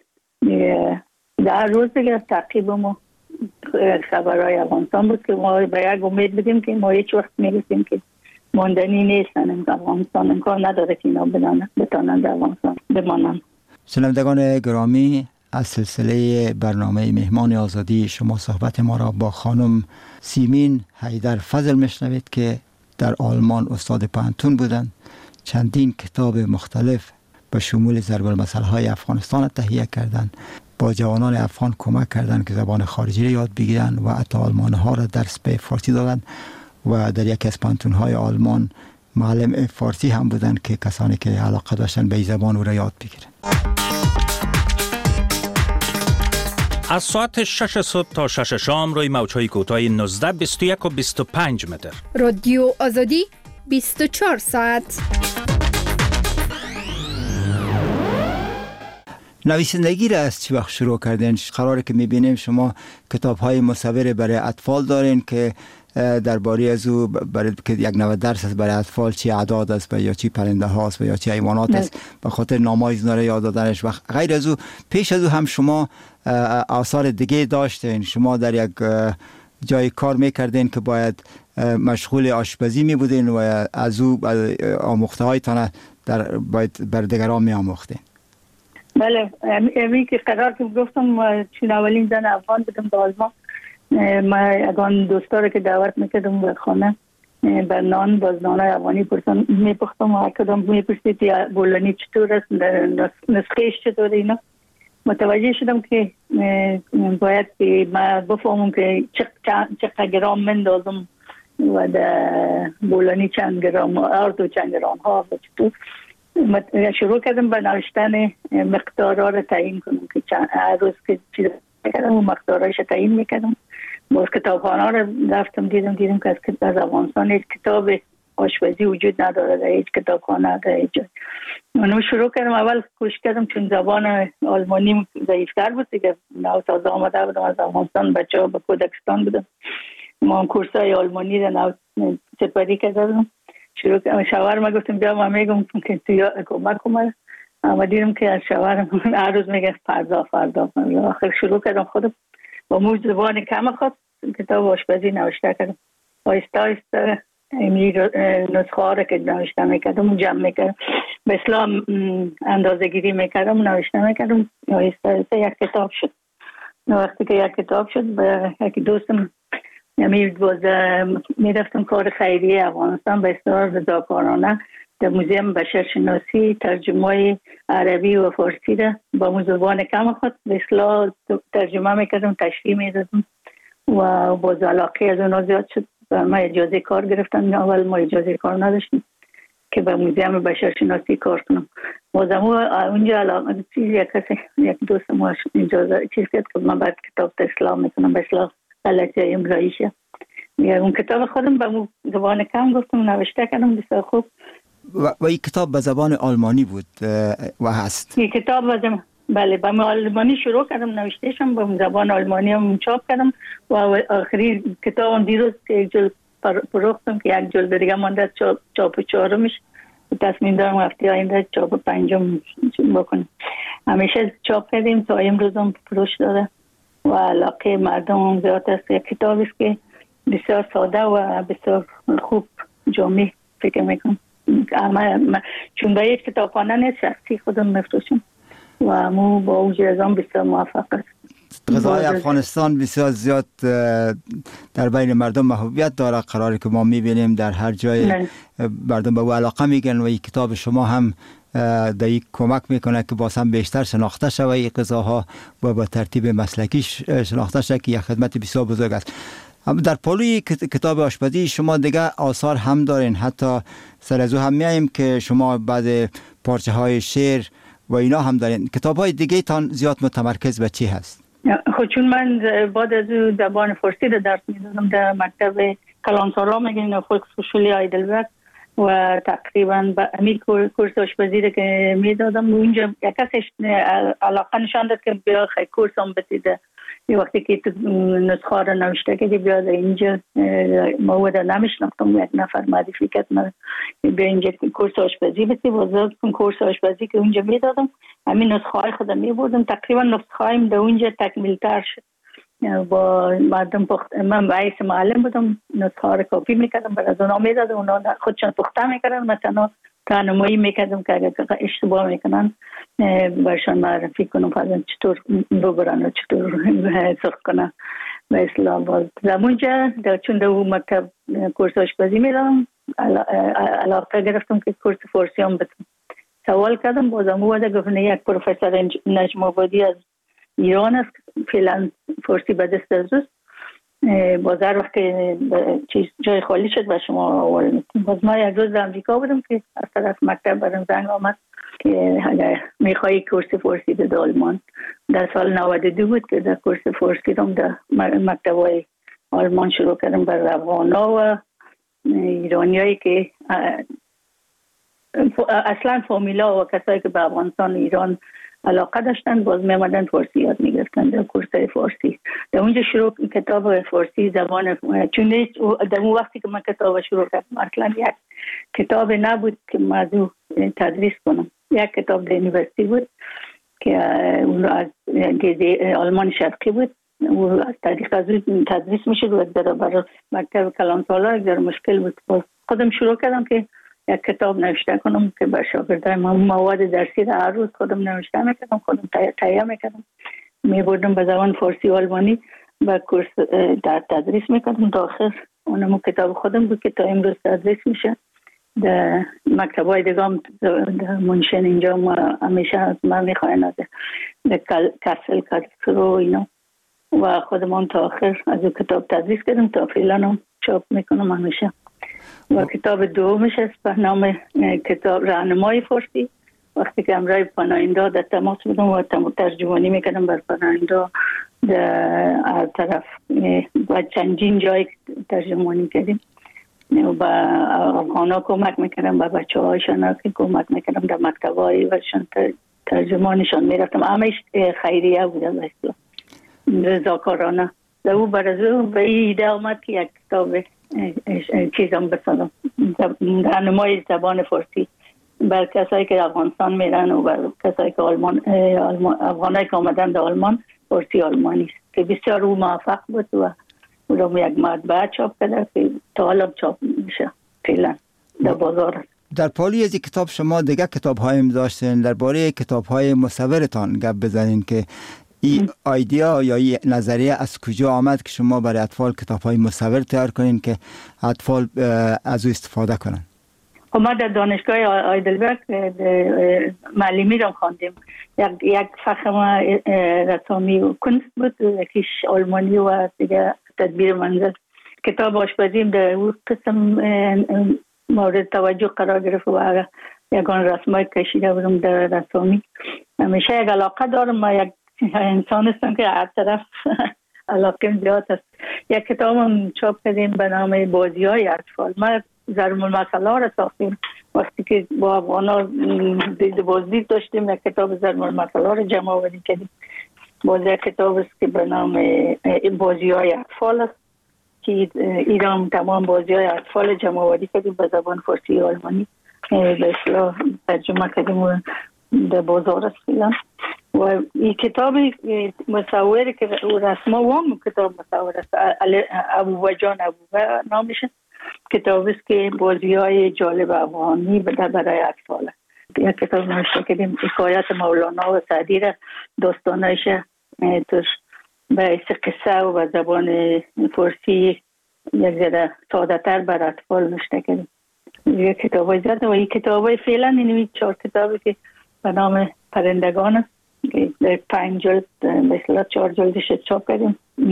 I: در روز دیگه تعقیب ما خبرهای افغانستان بود که ما به یک امید بدیم که ما هیچ وقت میرسیم که ماندنی نیستن. افغانستان امکان نداره که اینا بتانن در افغانستان بمانن.
H: شنوندگان گرامی، از سلسله برنامه مهمان آزادی شما صحبت ما را با خانم سیمین حیدر فضل میشنوید که در آلمان استاد پانتون بودند. چندین کتاب مختلف به شمول ضرب المثل‌های افغانستان تهیه کردند. با جوانان افغان کمک کردند که زبان خارجی را یاد بگیرند و حتی آلمان‌ها را درس به فارسی دادند و در یکی از پانتون‌های آلمان معلم فارسی هم بودند که کسانی که علاقه داشتن به این زبان او را یاد بگیرند.
J: از ساعت 6 صبح تا 6 شام روی موج‌های کوتاه 19، 21 و 25 متر.
E: رادیو آزادی 24 ساعت.
H: نویسندگی را از چی وقت شروع کردین؟ قراره که میبینیم شما کتاب‌های مصور برای اطفال دارین که درباره از او که یک نوع درس است برای اطفال، چی اعداد است یا چی پرنده هاست یا چی حیوانات است، به خاطر نام‌های اینا را یاد دادنش. و غیر از او پیش از او هم شما آثار دیگه داشتین. شما در یک جای کار میکردین که باید مشغول آشپزی میبودین و از او آموخته‌هایتان باید بر دیگران میآموختین.
I: بله، امی که قرار که گفتم چون اولین زن افغان بودم در آلمان، ما اگان دوستا که دعوت میکردم به خانه به نان، باز نانای افغانی میپختم و هر کدام میپرسید بولانی چطور است، نسخهش چطور. اینا متوجه شدم که باید که من بفهمم که چقدر گرام مندازم و در بولانی چند گرام آرد و چند گرام ها و چطور. شروع کردم به نوشتن مقدارها را تعیین کنم که هر روز که چیز میکردم و مقدارهایش تعیین میکردم. باز کتابخانه را رفتم دیدم که از افغانستان هیچ کتاب آشپزی وجود نداره در هیچ کتابخانه در هیچ جای. من شروع کردم، اول کوشش کردم چون زبان آلمانی ضعیفتر بود دیگه، نو تازه آمده بودم از افغانستان، بچه‌ها به کودکستان بودم، ما کورسای آلمانی را نو سپری کردم. شروع کردم، شوهرم گفتم بیا من میگم که تو کمک کنم. اما دیدم که از شوهرم هر روز میگه فردا. آخر شروع کردم خودم با موج زبان کم خود کتاب آشپزی نوشته کردم. آهسته آهسته نسخه ها را که نوشته میکردم جمع میکردم، به اسلام اندازه گیری میکردم، نوشته میکردم. آهسته آهسته یک کتاب شد. وقتی که یک کتاب شد به یک دوستم میرفتم کار خیریه افغانستان به اصطلاح رضاکارانه در موزیم بشرشناسی ترجمه عربی و فارسی را با موزبان کم خود به اصطلاح ترجمه میکردم، تشریح میدادم و باز علاقه از اونا زیاد شد. ما اجازه کار گرفتن، اول ما اجازه کار نداشتیم که به موزیم بشرشناسی کار کنم. بازم اونجا علاقه یک دوست ما اجازه چیز کرد که من بعد کتاب اسلام میکنم، به اصطلاح غلطی املاییشه. اون کتاب خودم به زبان کم گفتم نوشته کردم، بسیار خوب.
H: و این کتاب به زبان آلمانی بود و هست؟ این
I: کتاب بله به آلمانی شروع کردم نوشتهشم، به زبان آلمانی هم چاپ کردم و آخری کتابم دیروز که یک جلد فروختم که یک جلد دیگه مانده چاپ چهارمش، تصمیم دارم هفته آینده چاپ پنجم بکنم. همیشه چاپ کردیم تا امروز هم فروش داده و علاقه مردم هم زیاد است. یک کتاب است که بسیار ساده و بسیار خوب جامع فکر میکنم. چون به یک کتابخانه نیست، شخصی خودم میفروشم و مو با اوج ازام بسیار موفق است.
H: غذای افغانستان بسیار زیاد در بین مردم محبوبیت داره، قراره که ما میبینیم در هر جای مردم به او علاقه میگن و این کتاب شما هم در این کمک میکنه که باز هم بیشتر شناخته شوه این غذاها و با ترتیب مسلکی شناخته شوه که یک خدمت بسیار بزرگ است. در پالوی کتاب آشپزی شما دیگه آثار هم دارین، حتی سر از او هم میاییم که شما بعد پارچه های شعر و اینا هم دارین. کتاب های دیگه تان زیاد متمرکز به چی هست؟
I: خود چون من بعد از او زبان فارسی رو درس میدادم در مکتب کلانسارا میگن فوکسفوشولی هایدلبرگ و تقریبا به امیر کورس آشپزی رو که میدادم اونجا یک کسش علاقه نشان داد که بیا خیلی کورس هم بسیده. یه وقتی که نسخه رو نوشته که بیا اینجا مواد نمیشناختم، یک نفر معرفی کرد من بیا اینجا کورس آشپزی بسی وزاد کن کورس آشپزی که اونجا میدادم. همین نسخه های خودم میبردم، تقریبا نسخه هایم در اونجا تکمیل تر شد. با مردم من باعث معلم بودم، نسخه ها رو کپی میکردم برای اونا میدادم، اونا خودشان پخته میکردن، مثلا راهنمایی میکردم که اگر اشتباه میکنن برشان معرفی کنم فرضاً چطور ببرن و چطور سرخ کنن. به اصطلاح باز زمونجا چون در مکتب کورس آشپزی میدادم علاقه گرفتم که کورس فارسی هم بتونم. سوال کردم بازم او گفتن یک پروفسور نجم آبادی از ایران است، فعلا فارسی به دست از اوست، باز هر وقت که جای خالی شد و شما آواره میتونیم. باز ما یک روز در امریکا بودم که از طرف مکتب برم زنگ آمد که اگر میخوایی کورس فارسی در آلمان. در سال 92 بود که در کورس فارسی رو در مکتب های آلمان شروع کردم برای افغانا و ایرانی هایی که اصلا فامیلا و کسایی که به افغانستان ایران علاقه داشتن باز میمدن فارسی یاد میگرفتن در کورس فارسی. در اونجا شروع کتاب فارسی زبان، چون در اون وقتی که من کتاب شروع کردم اصلا یک کتاب نبود که موضوع تدریس کنم. یک کتاب در یونیورسیتی بود که اون از آلمان شرقی بود، و از طریق از اون تدریس میشد و برای مکتب کلانسالا یک مشکل بود. باز خودم شروع کردم که یک کتاب نوشته کنم که بر شاگردای من مواد درسی را هر روز خودم نوشته میکردم، خودم تهیه میکردم، میبردم به زبان فارسی و آلمانی و کورس در تدریس میکردم. تا آخر اونم کتاب خودم بود که تا امروز تدریس میشه. در مکتبای دیگه هم منشن اینجا ما همیشه از من میخواین از کسل کارکرو اینا و خودم تا آخر از اون کتاب تدریس کردم تا فعلا هم چاپ میکنم همیشه. و کتاب دومش است به نام کتاب راهنمای فارسی. وقتی که امرای پناهنده در تماس بودم و ترجمانی میکردم بر پناهنده در طرف و چندین جای ترجمانی کردیم و با افغانا کمک میکردم، با بچه هایشان کمک میکردم، در مکتب های وشان ترجمانشان میرفتم. همش خیریه بودم اصلا رضاکارانه. در او برازو به ایده آمد که یک کتاب چیزم بسازم، راهنمای زبان فارسی بر کسایی که افغانستان میرن و بر کسایی که افغانایی که آمدن در آلمان فارسی آلمانی است که بسیار او موفق بود و او رو یک مطبعه چاپ کرده که تا حالا چاپ میشه فعلا در بازار.
H: در پالی از کتاب شما دیگه کتاب هایم داشتین، درباره کتاب های مصورتان گپ بزنین که این ایده یا این نظریه از کجا آمد که شما برای اطفال کتاب‌های مصور تیار کنین که اطفال از او استفاده کنن؟
I: ما در دانشگاه هایدلبرگ معلمی رو خواندیم. یک فخر رسامی و کنست بود، یکیش آلمانی و دیگه تدبیر منزل. کتاب آشپزیم در اون قسم مورد توجه قرار گرفت و یکان رسمای کشیده بودم در رسامی. همیشه یک علاقه دارم، ما یک انسان هستم که هر طرف علاقه زیاد است. یک کتاب هم چاپ کردیم به نام بازی های اطفال. ما ضرب المثل ها را ساختیم وقتی که با افغانا بازدید داشتیم. یک کتاب ضرب المثل ها را جمع آوری کردیم. یک کتاب است که به نام بازی های اطفال است که ایران تمام بازی های اطفال جمع آوری کردیم به زبان فارسی و آلمانی، به اصطلاح ترجمه کردیم و در بازار است فعلا. و این کتاب مصوری که رسما وام کتاب مصور است، ابو جان ابو نامش کتاب است که بازی های جالب افغانی برای اطفال. یک کتاب نوشته کردیم حکایت مولانا و سعدی را داستانایش توش به قصه و به زبان فارسی یک ذره ساده تر بر اطفال نوشته کردیم. یک کتاب زیاد و این کتاب فعلا این 4 کتابی که به نام پرندگان است که در 5 جلد مثلا 4 جلدش چاپ کردیم.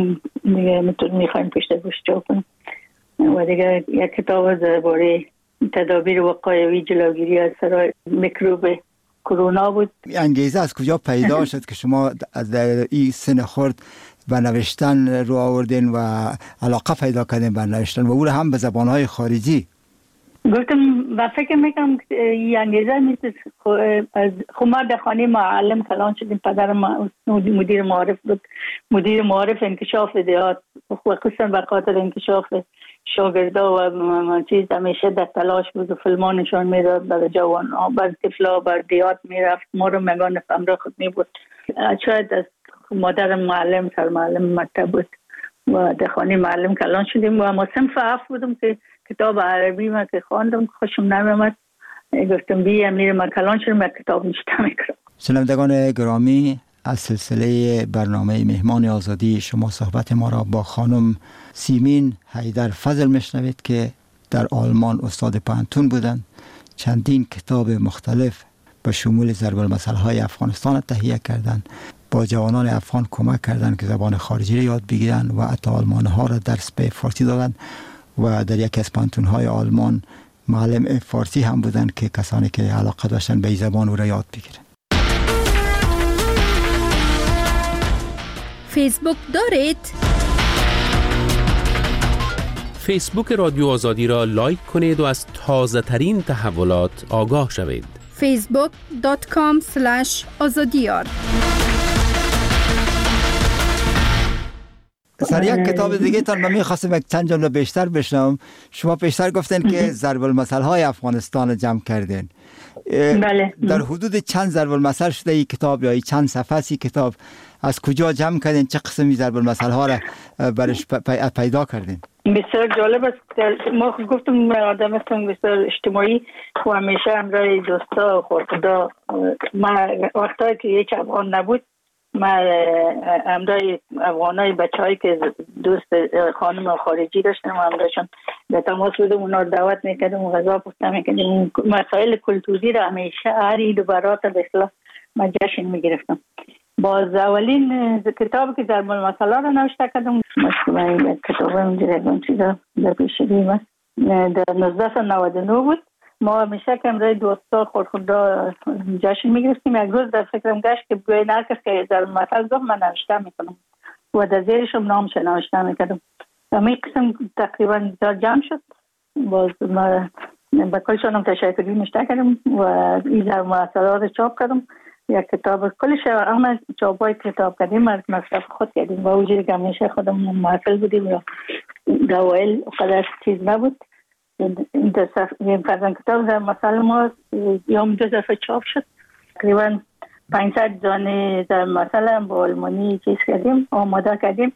I: دیگه میخوایم پشت گوش چاپ کنیم و دیگه یک کتاب درباره تدابیر وقایوی جلوگیری از سرای میکروب کرونا بود.
H: انگیزه از کجا پیدا شد که شما در این سن خرد به نوشتن رو آوردین و علاقه پیدا کردین به نوشتن و او هم به زبانهای خارجی؟
I: گفتم و فکر میکنم این انگیزه نیست. خب ما در خانه معلم کلان شدیم. پدرم مدیر معارف بود، مدیر معارف انکشاف دیات، خصوصا به خاطر انکشاف شاگردا و چیز همیشه در تلاش بود و فیلم‌ها نشان میداد برای جوان‌ها، برای طفلا، برای دیات میرفت. ما رو مگان همراه خود میبود. شاید از مادر معلم سر معلم مکتب بود و در خانه معلم کلان شدیم و ما صنف 7 بودم که کتاب عربی ما که خواندم خوشم نمیامد. گفتم بیا میرم کلان شدم و کتاب نشته میکنم.
H: شنوندگان گرامی، از سلسله برنامه مهمان آزادی شما صحبت ما را با خانم سیمین حیدر فضل میشنوید که در آلمان استاد پانتون بودند. چندین کتاب مختلف به شمول ضرب المثل‌های افغانستان تهیه کردند. با جوانان افغان کمک کردند که زبان خارجی را یاد بگیرند و حتی آلمان‌ها را درس به فارسی دادند و در یکی از پانتون‌های آلمان معلم فارسی هم بودند که کسانی که علاقه داشتن به این زبان او را یاد بگیرند.
E: فیسبوک دارید؟
B: فیسبوک رادیو آزادی را لایک کنید و از تازه ترین تحولات آگاه شوید.
E: facebook.com/azadiyar.
H: سر یک کتاب دیگه تان من می‌خواستم یک چند جمله بیشتر بشنوم. شما پیشتر گفتین که ضرب المثل‌های افغانستان جمع کردین.
I: بله.
H: در حدود چند ضرب المثل شده این کتاب یا چند صفحه ای کتاب؟ از کجا جمع کردین؟ چه قسمی ضرب المثل‌ها را برش پیدا کردین؟
I: بسیار جالب است. ما گفتم آدم هستم بسیار اجتماعی و همیشه همراه دوستا و خورخدا. من وقتایی که یک افغان نبود من همراه افغانای بچه‌هایی که دوست خانم خارجی داشتم و همراهشون در تماس بودم، اونا رو دعوت میکردم و غذا پخته میکردم. مسائل کلتوری را همیشه هر عید و برات به اصطلاح من جشن میگرفتم. باز اولین کتابی که ضرب المثل را نوشته کردم مثلا کتاب اونجا چیزا در پیشگی است در 1999 بود. ما همیشه که امروز دوستا خورخدا جشن میگرفتیم. یک روز در فکرم گشت که بیاین هر کس که ضرب المثل گفت من نوشته میکنم و در زیرشم نامش نوشته میکردم. همین قسم تقریبا جمع شد. باز ما با کلشانم تشکری نوشته کردم و این ضرب المثل را چاپ کردم. یک کتاب کلش اما چاپای کتاب کردیم از مصرف خود کردیم و وجودی که همیشه خودم محفل بودیم یا دوائل قدر چیز نبود. این فرزن کتاب در مثل ما یوم 2 دفعه چاپ شد. تقریبا 500 دانه در مثل هم با آلمانی چیز کردیم، آماده کردیم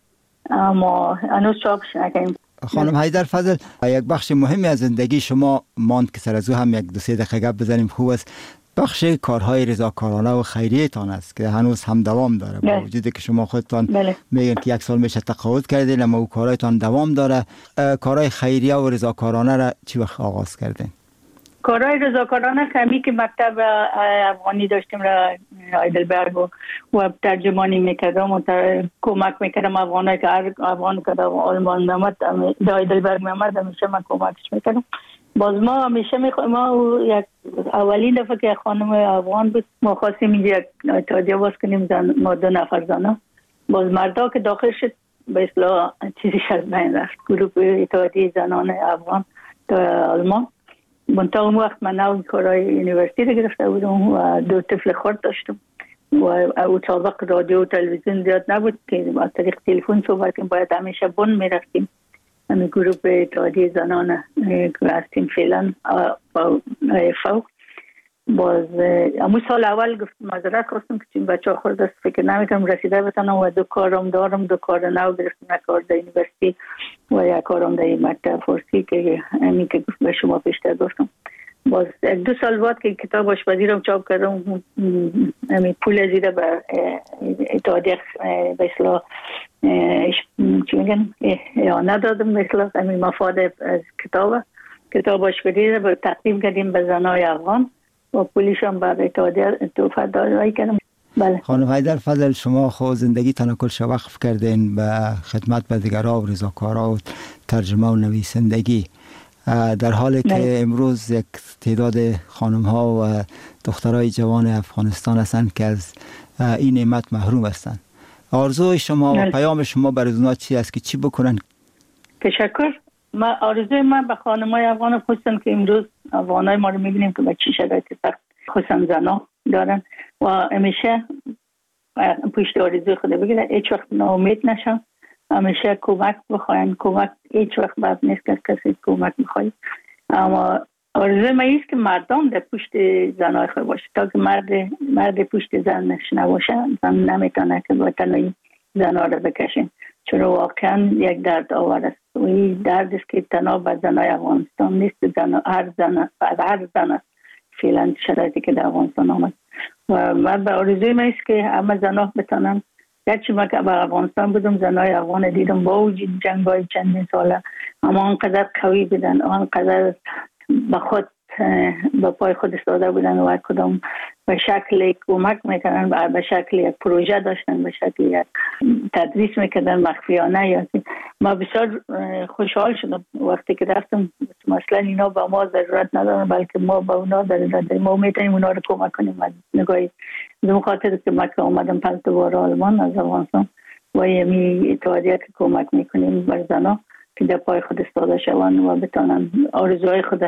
I: اما هنوز چاپش نکردیم.
H: خانم حیدر فضل، یک بخش مهمی از زندگی شما ماند که سر از او هم یک 2-3 دقیقه گپ بزنیم. خوب است. بخش کارهای رضاکارانه و خیریه تان است که هنوز هم دوام داره. با وجودی که شما خودتان میگن که 1 سال میشه تقاعد کردین اما او کارهایتان دوام داره. کارهای خیریه و رضاکارانه را چی وقت آغاز کردین؟
I: کارهای رضاکارانه کمی که مکتب افغانی داشتیم را هایدلبرگ و ترجمانی میکردم و کمک میکردم افغانایی که افغان که آلمان نمد در هایدلبرگ میامد همیشه من کمکش میکردم. باز ما همیشه ما یک اولین دفعه که خانم افغان بود ما خواستیم اینجا یک اتحادیه باز کنیم ما 2 نفر زنه. باز مردا که داخل شد به اصطلاح چیزی از بین رفت. گروه اتحادیه زنان افغان در آلمان. منتها اون وقت من نو کارهای یونیورسیتی رو گرفته بودم و 2 طفل خرد داشتم و او سابق رادیو و تلویزیون زیاد نبود که با طریق تلفن صحبت کنیم. باید همیشه بن میرفتیم. همین گروه اتحادیه زنان که هستیم فعلا فوق. باز امو سال اول گفتم معذرت خواستم که چون بچه ها خورد است فکر نمیکنم رسیده بتانم و 2 کارم دارم. 2 کار نو گرفتم، یک کار در یونیورسیتی و یک کارم در مکتب فارسی که همین که به شما پیشتر گفتم. باز 2 سال بعد که کتاب آشپزی رو چاپ کردم همین پول زیده به اتحادیه به اصطلاح چی میگن ندادم به اصطلاح همین مفاد از کتاب آشپزی رو تقدیم کردیم به زنای افغان و پولیش هم برای اتحادیه توفیق دادایی کردم. بله.
H: خانم حیدر فضل، شما خود زندگی کلش وقف کردین به خدمت به دیگرها و رضاکارا و ترجمه و نویسندگی، در حالی که امروز یک تعداد خانم ها و دخترای جوان افغانستان هستند که از این نعمت محروم هستند. آرزوی شما و پیام شما برای اونا چی است که چی بکنن؟
I: تشکر. آرزوی من به خانم‌های افغان، خصوصا که امروز افغانای ما رو می‌بینیم که به چه شرایطی سخت خصوصا زنا دارن و همیشه پشت آرزوی خود بگیرن، هیچ وقت ناامید نشن، همیشه کمک بخواین. کمک هیچ وقت بد نیست که کسی کمک بخواید، اما آرزوی من است که مردم در پشت زنای خود باشه، تا که مرد پشت زنش نباشه، زن نمیتونه که با تنهایی زنها رو بکشین، چون واقعا یک درد آور است و این درد است که تنها به زنای افغانستان نیست، هر زن فعلا شرایطی که در افغانستان آمد. و من به آرزوی من است که همه زنها بتانن، گرچه من که به افغانستان بودم زنای افغان دیدم با وجود جنگ‌های چندین ساله، اما آنقدر قوی بودن، آنقدر به خود به پای خود ایستاده بودن و کدام به شکل کمک میکنن، به شکل یک پروژه داشتن، به شکل یک تدریس میکردن مخفیانه. یا ما بسیار خوشحال شدم وقتی که رفتم، مثلا اینا با ما ضرورت ندارن بلکه ما با اونا ضرورت داریم، ما میتونیم اونا رو کمک کنیم. نگاهی به خاطر که ما که اومدم پس دوباره آلمان از افغانستان و یمی اتحادیه که کمک میکنیم بر زنها که در پای خود ایستاده شوند و بتونن آرزوهای خود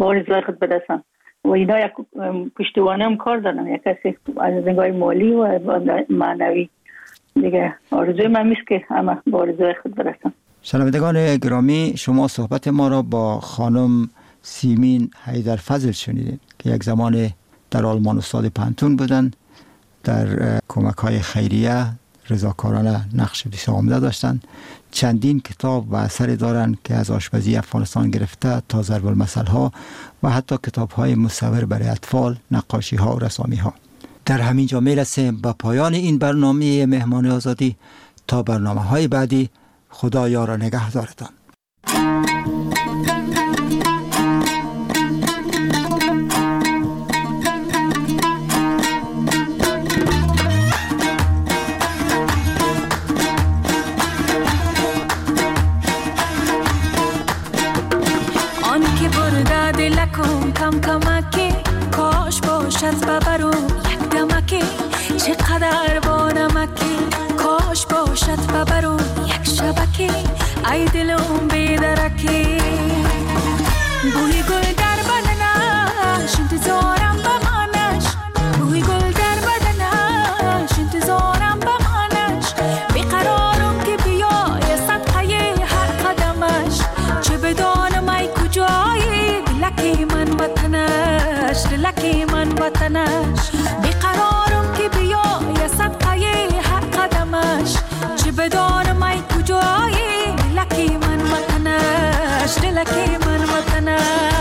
I: برسن. و اینا یک پشتوانه هم کار دارن، یک کسی از نگاه مالی و معنوی دیگه. آرزوی من میست که همه با آرزوی خود برسن.
H: شنوندگان گرامی، شما صحبت ما را با خانم سیمین حیدرفضل شنیدید که یک زمان در آلمان استاد پانتون بودن، در کمک‌های خیریه رضاکارانه نقش بسیار عمده داشتند. چندین کتاب و اثری دارند که از آشپزی افغانستان گرفته تا ضرب المثل‌ها و حتی کتاب‌های مصور برای اطفال، نقاشی‌ها و رسامی‌ها. در همین جا میرسیم به پایان این برنامه مهمان آزادی. تا برنامه‌های بعدی، خدا یار و نگهدارتان.
K: کم کمکی کاش باشد ببرو یک دمکی، چقدر با نمکی کاش باشد ببرو یک شبکی، ای دلم بیدرکی. بوی گل در بدنش انتظارم بمانش، بوی گل در بدنش انتظارم بمانش، بیقرارم که بیای صدقه هر قدمش، چه بدانم ای کجایی لکی من وطنش، لکی من وطنش، بیقرارم که بیای صدقه هر قدمش، چه بدانم ای کجایی لکی من وطنش، لکی من وطنش.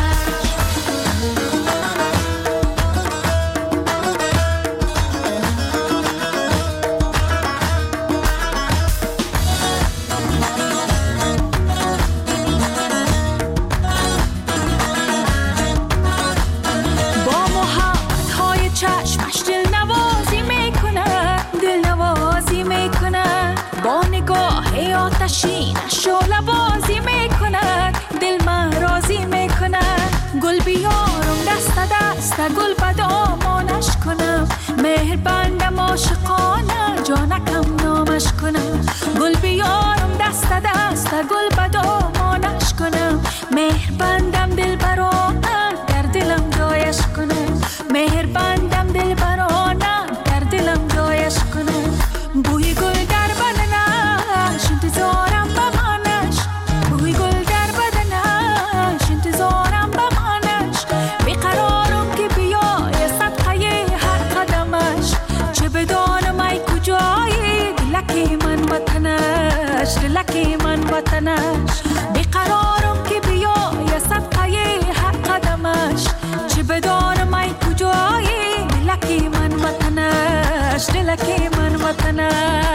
K: شعله بازی میکنه، دل من راضی میکنه، گل بیارم دست دست گل به دامانش کنم، مهر بندم عاشقانه جانکم نامش کنم، گل بیارم دست دست گل به دامانش کنم، مهر بندم دل برانه در دلم جایش کنم، مهر بندم دل برانه در دلم جایش کنم. بوی گل در بدنش انتظارم بمانش، بوی گل در بدنش انتظارم بمانش، بیقرارم که بیای صدقه هر قدمش، چه بدانم ای کجایی لکی من وطنش، لکی من وطنش، بیقرارم که بیای صدقه هر قدمش، چه بدانم ای کجایی لکی من وطنش، لکی من وطنش.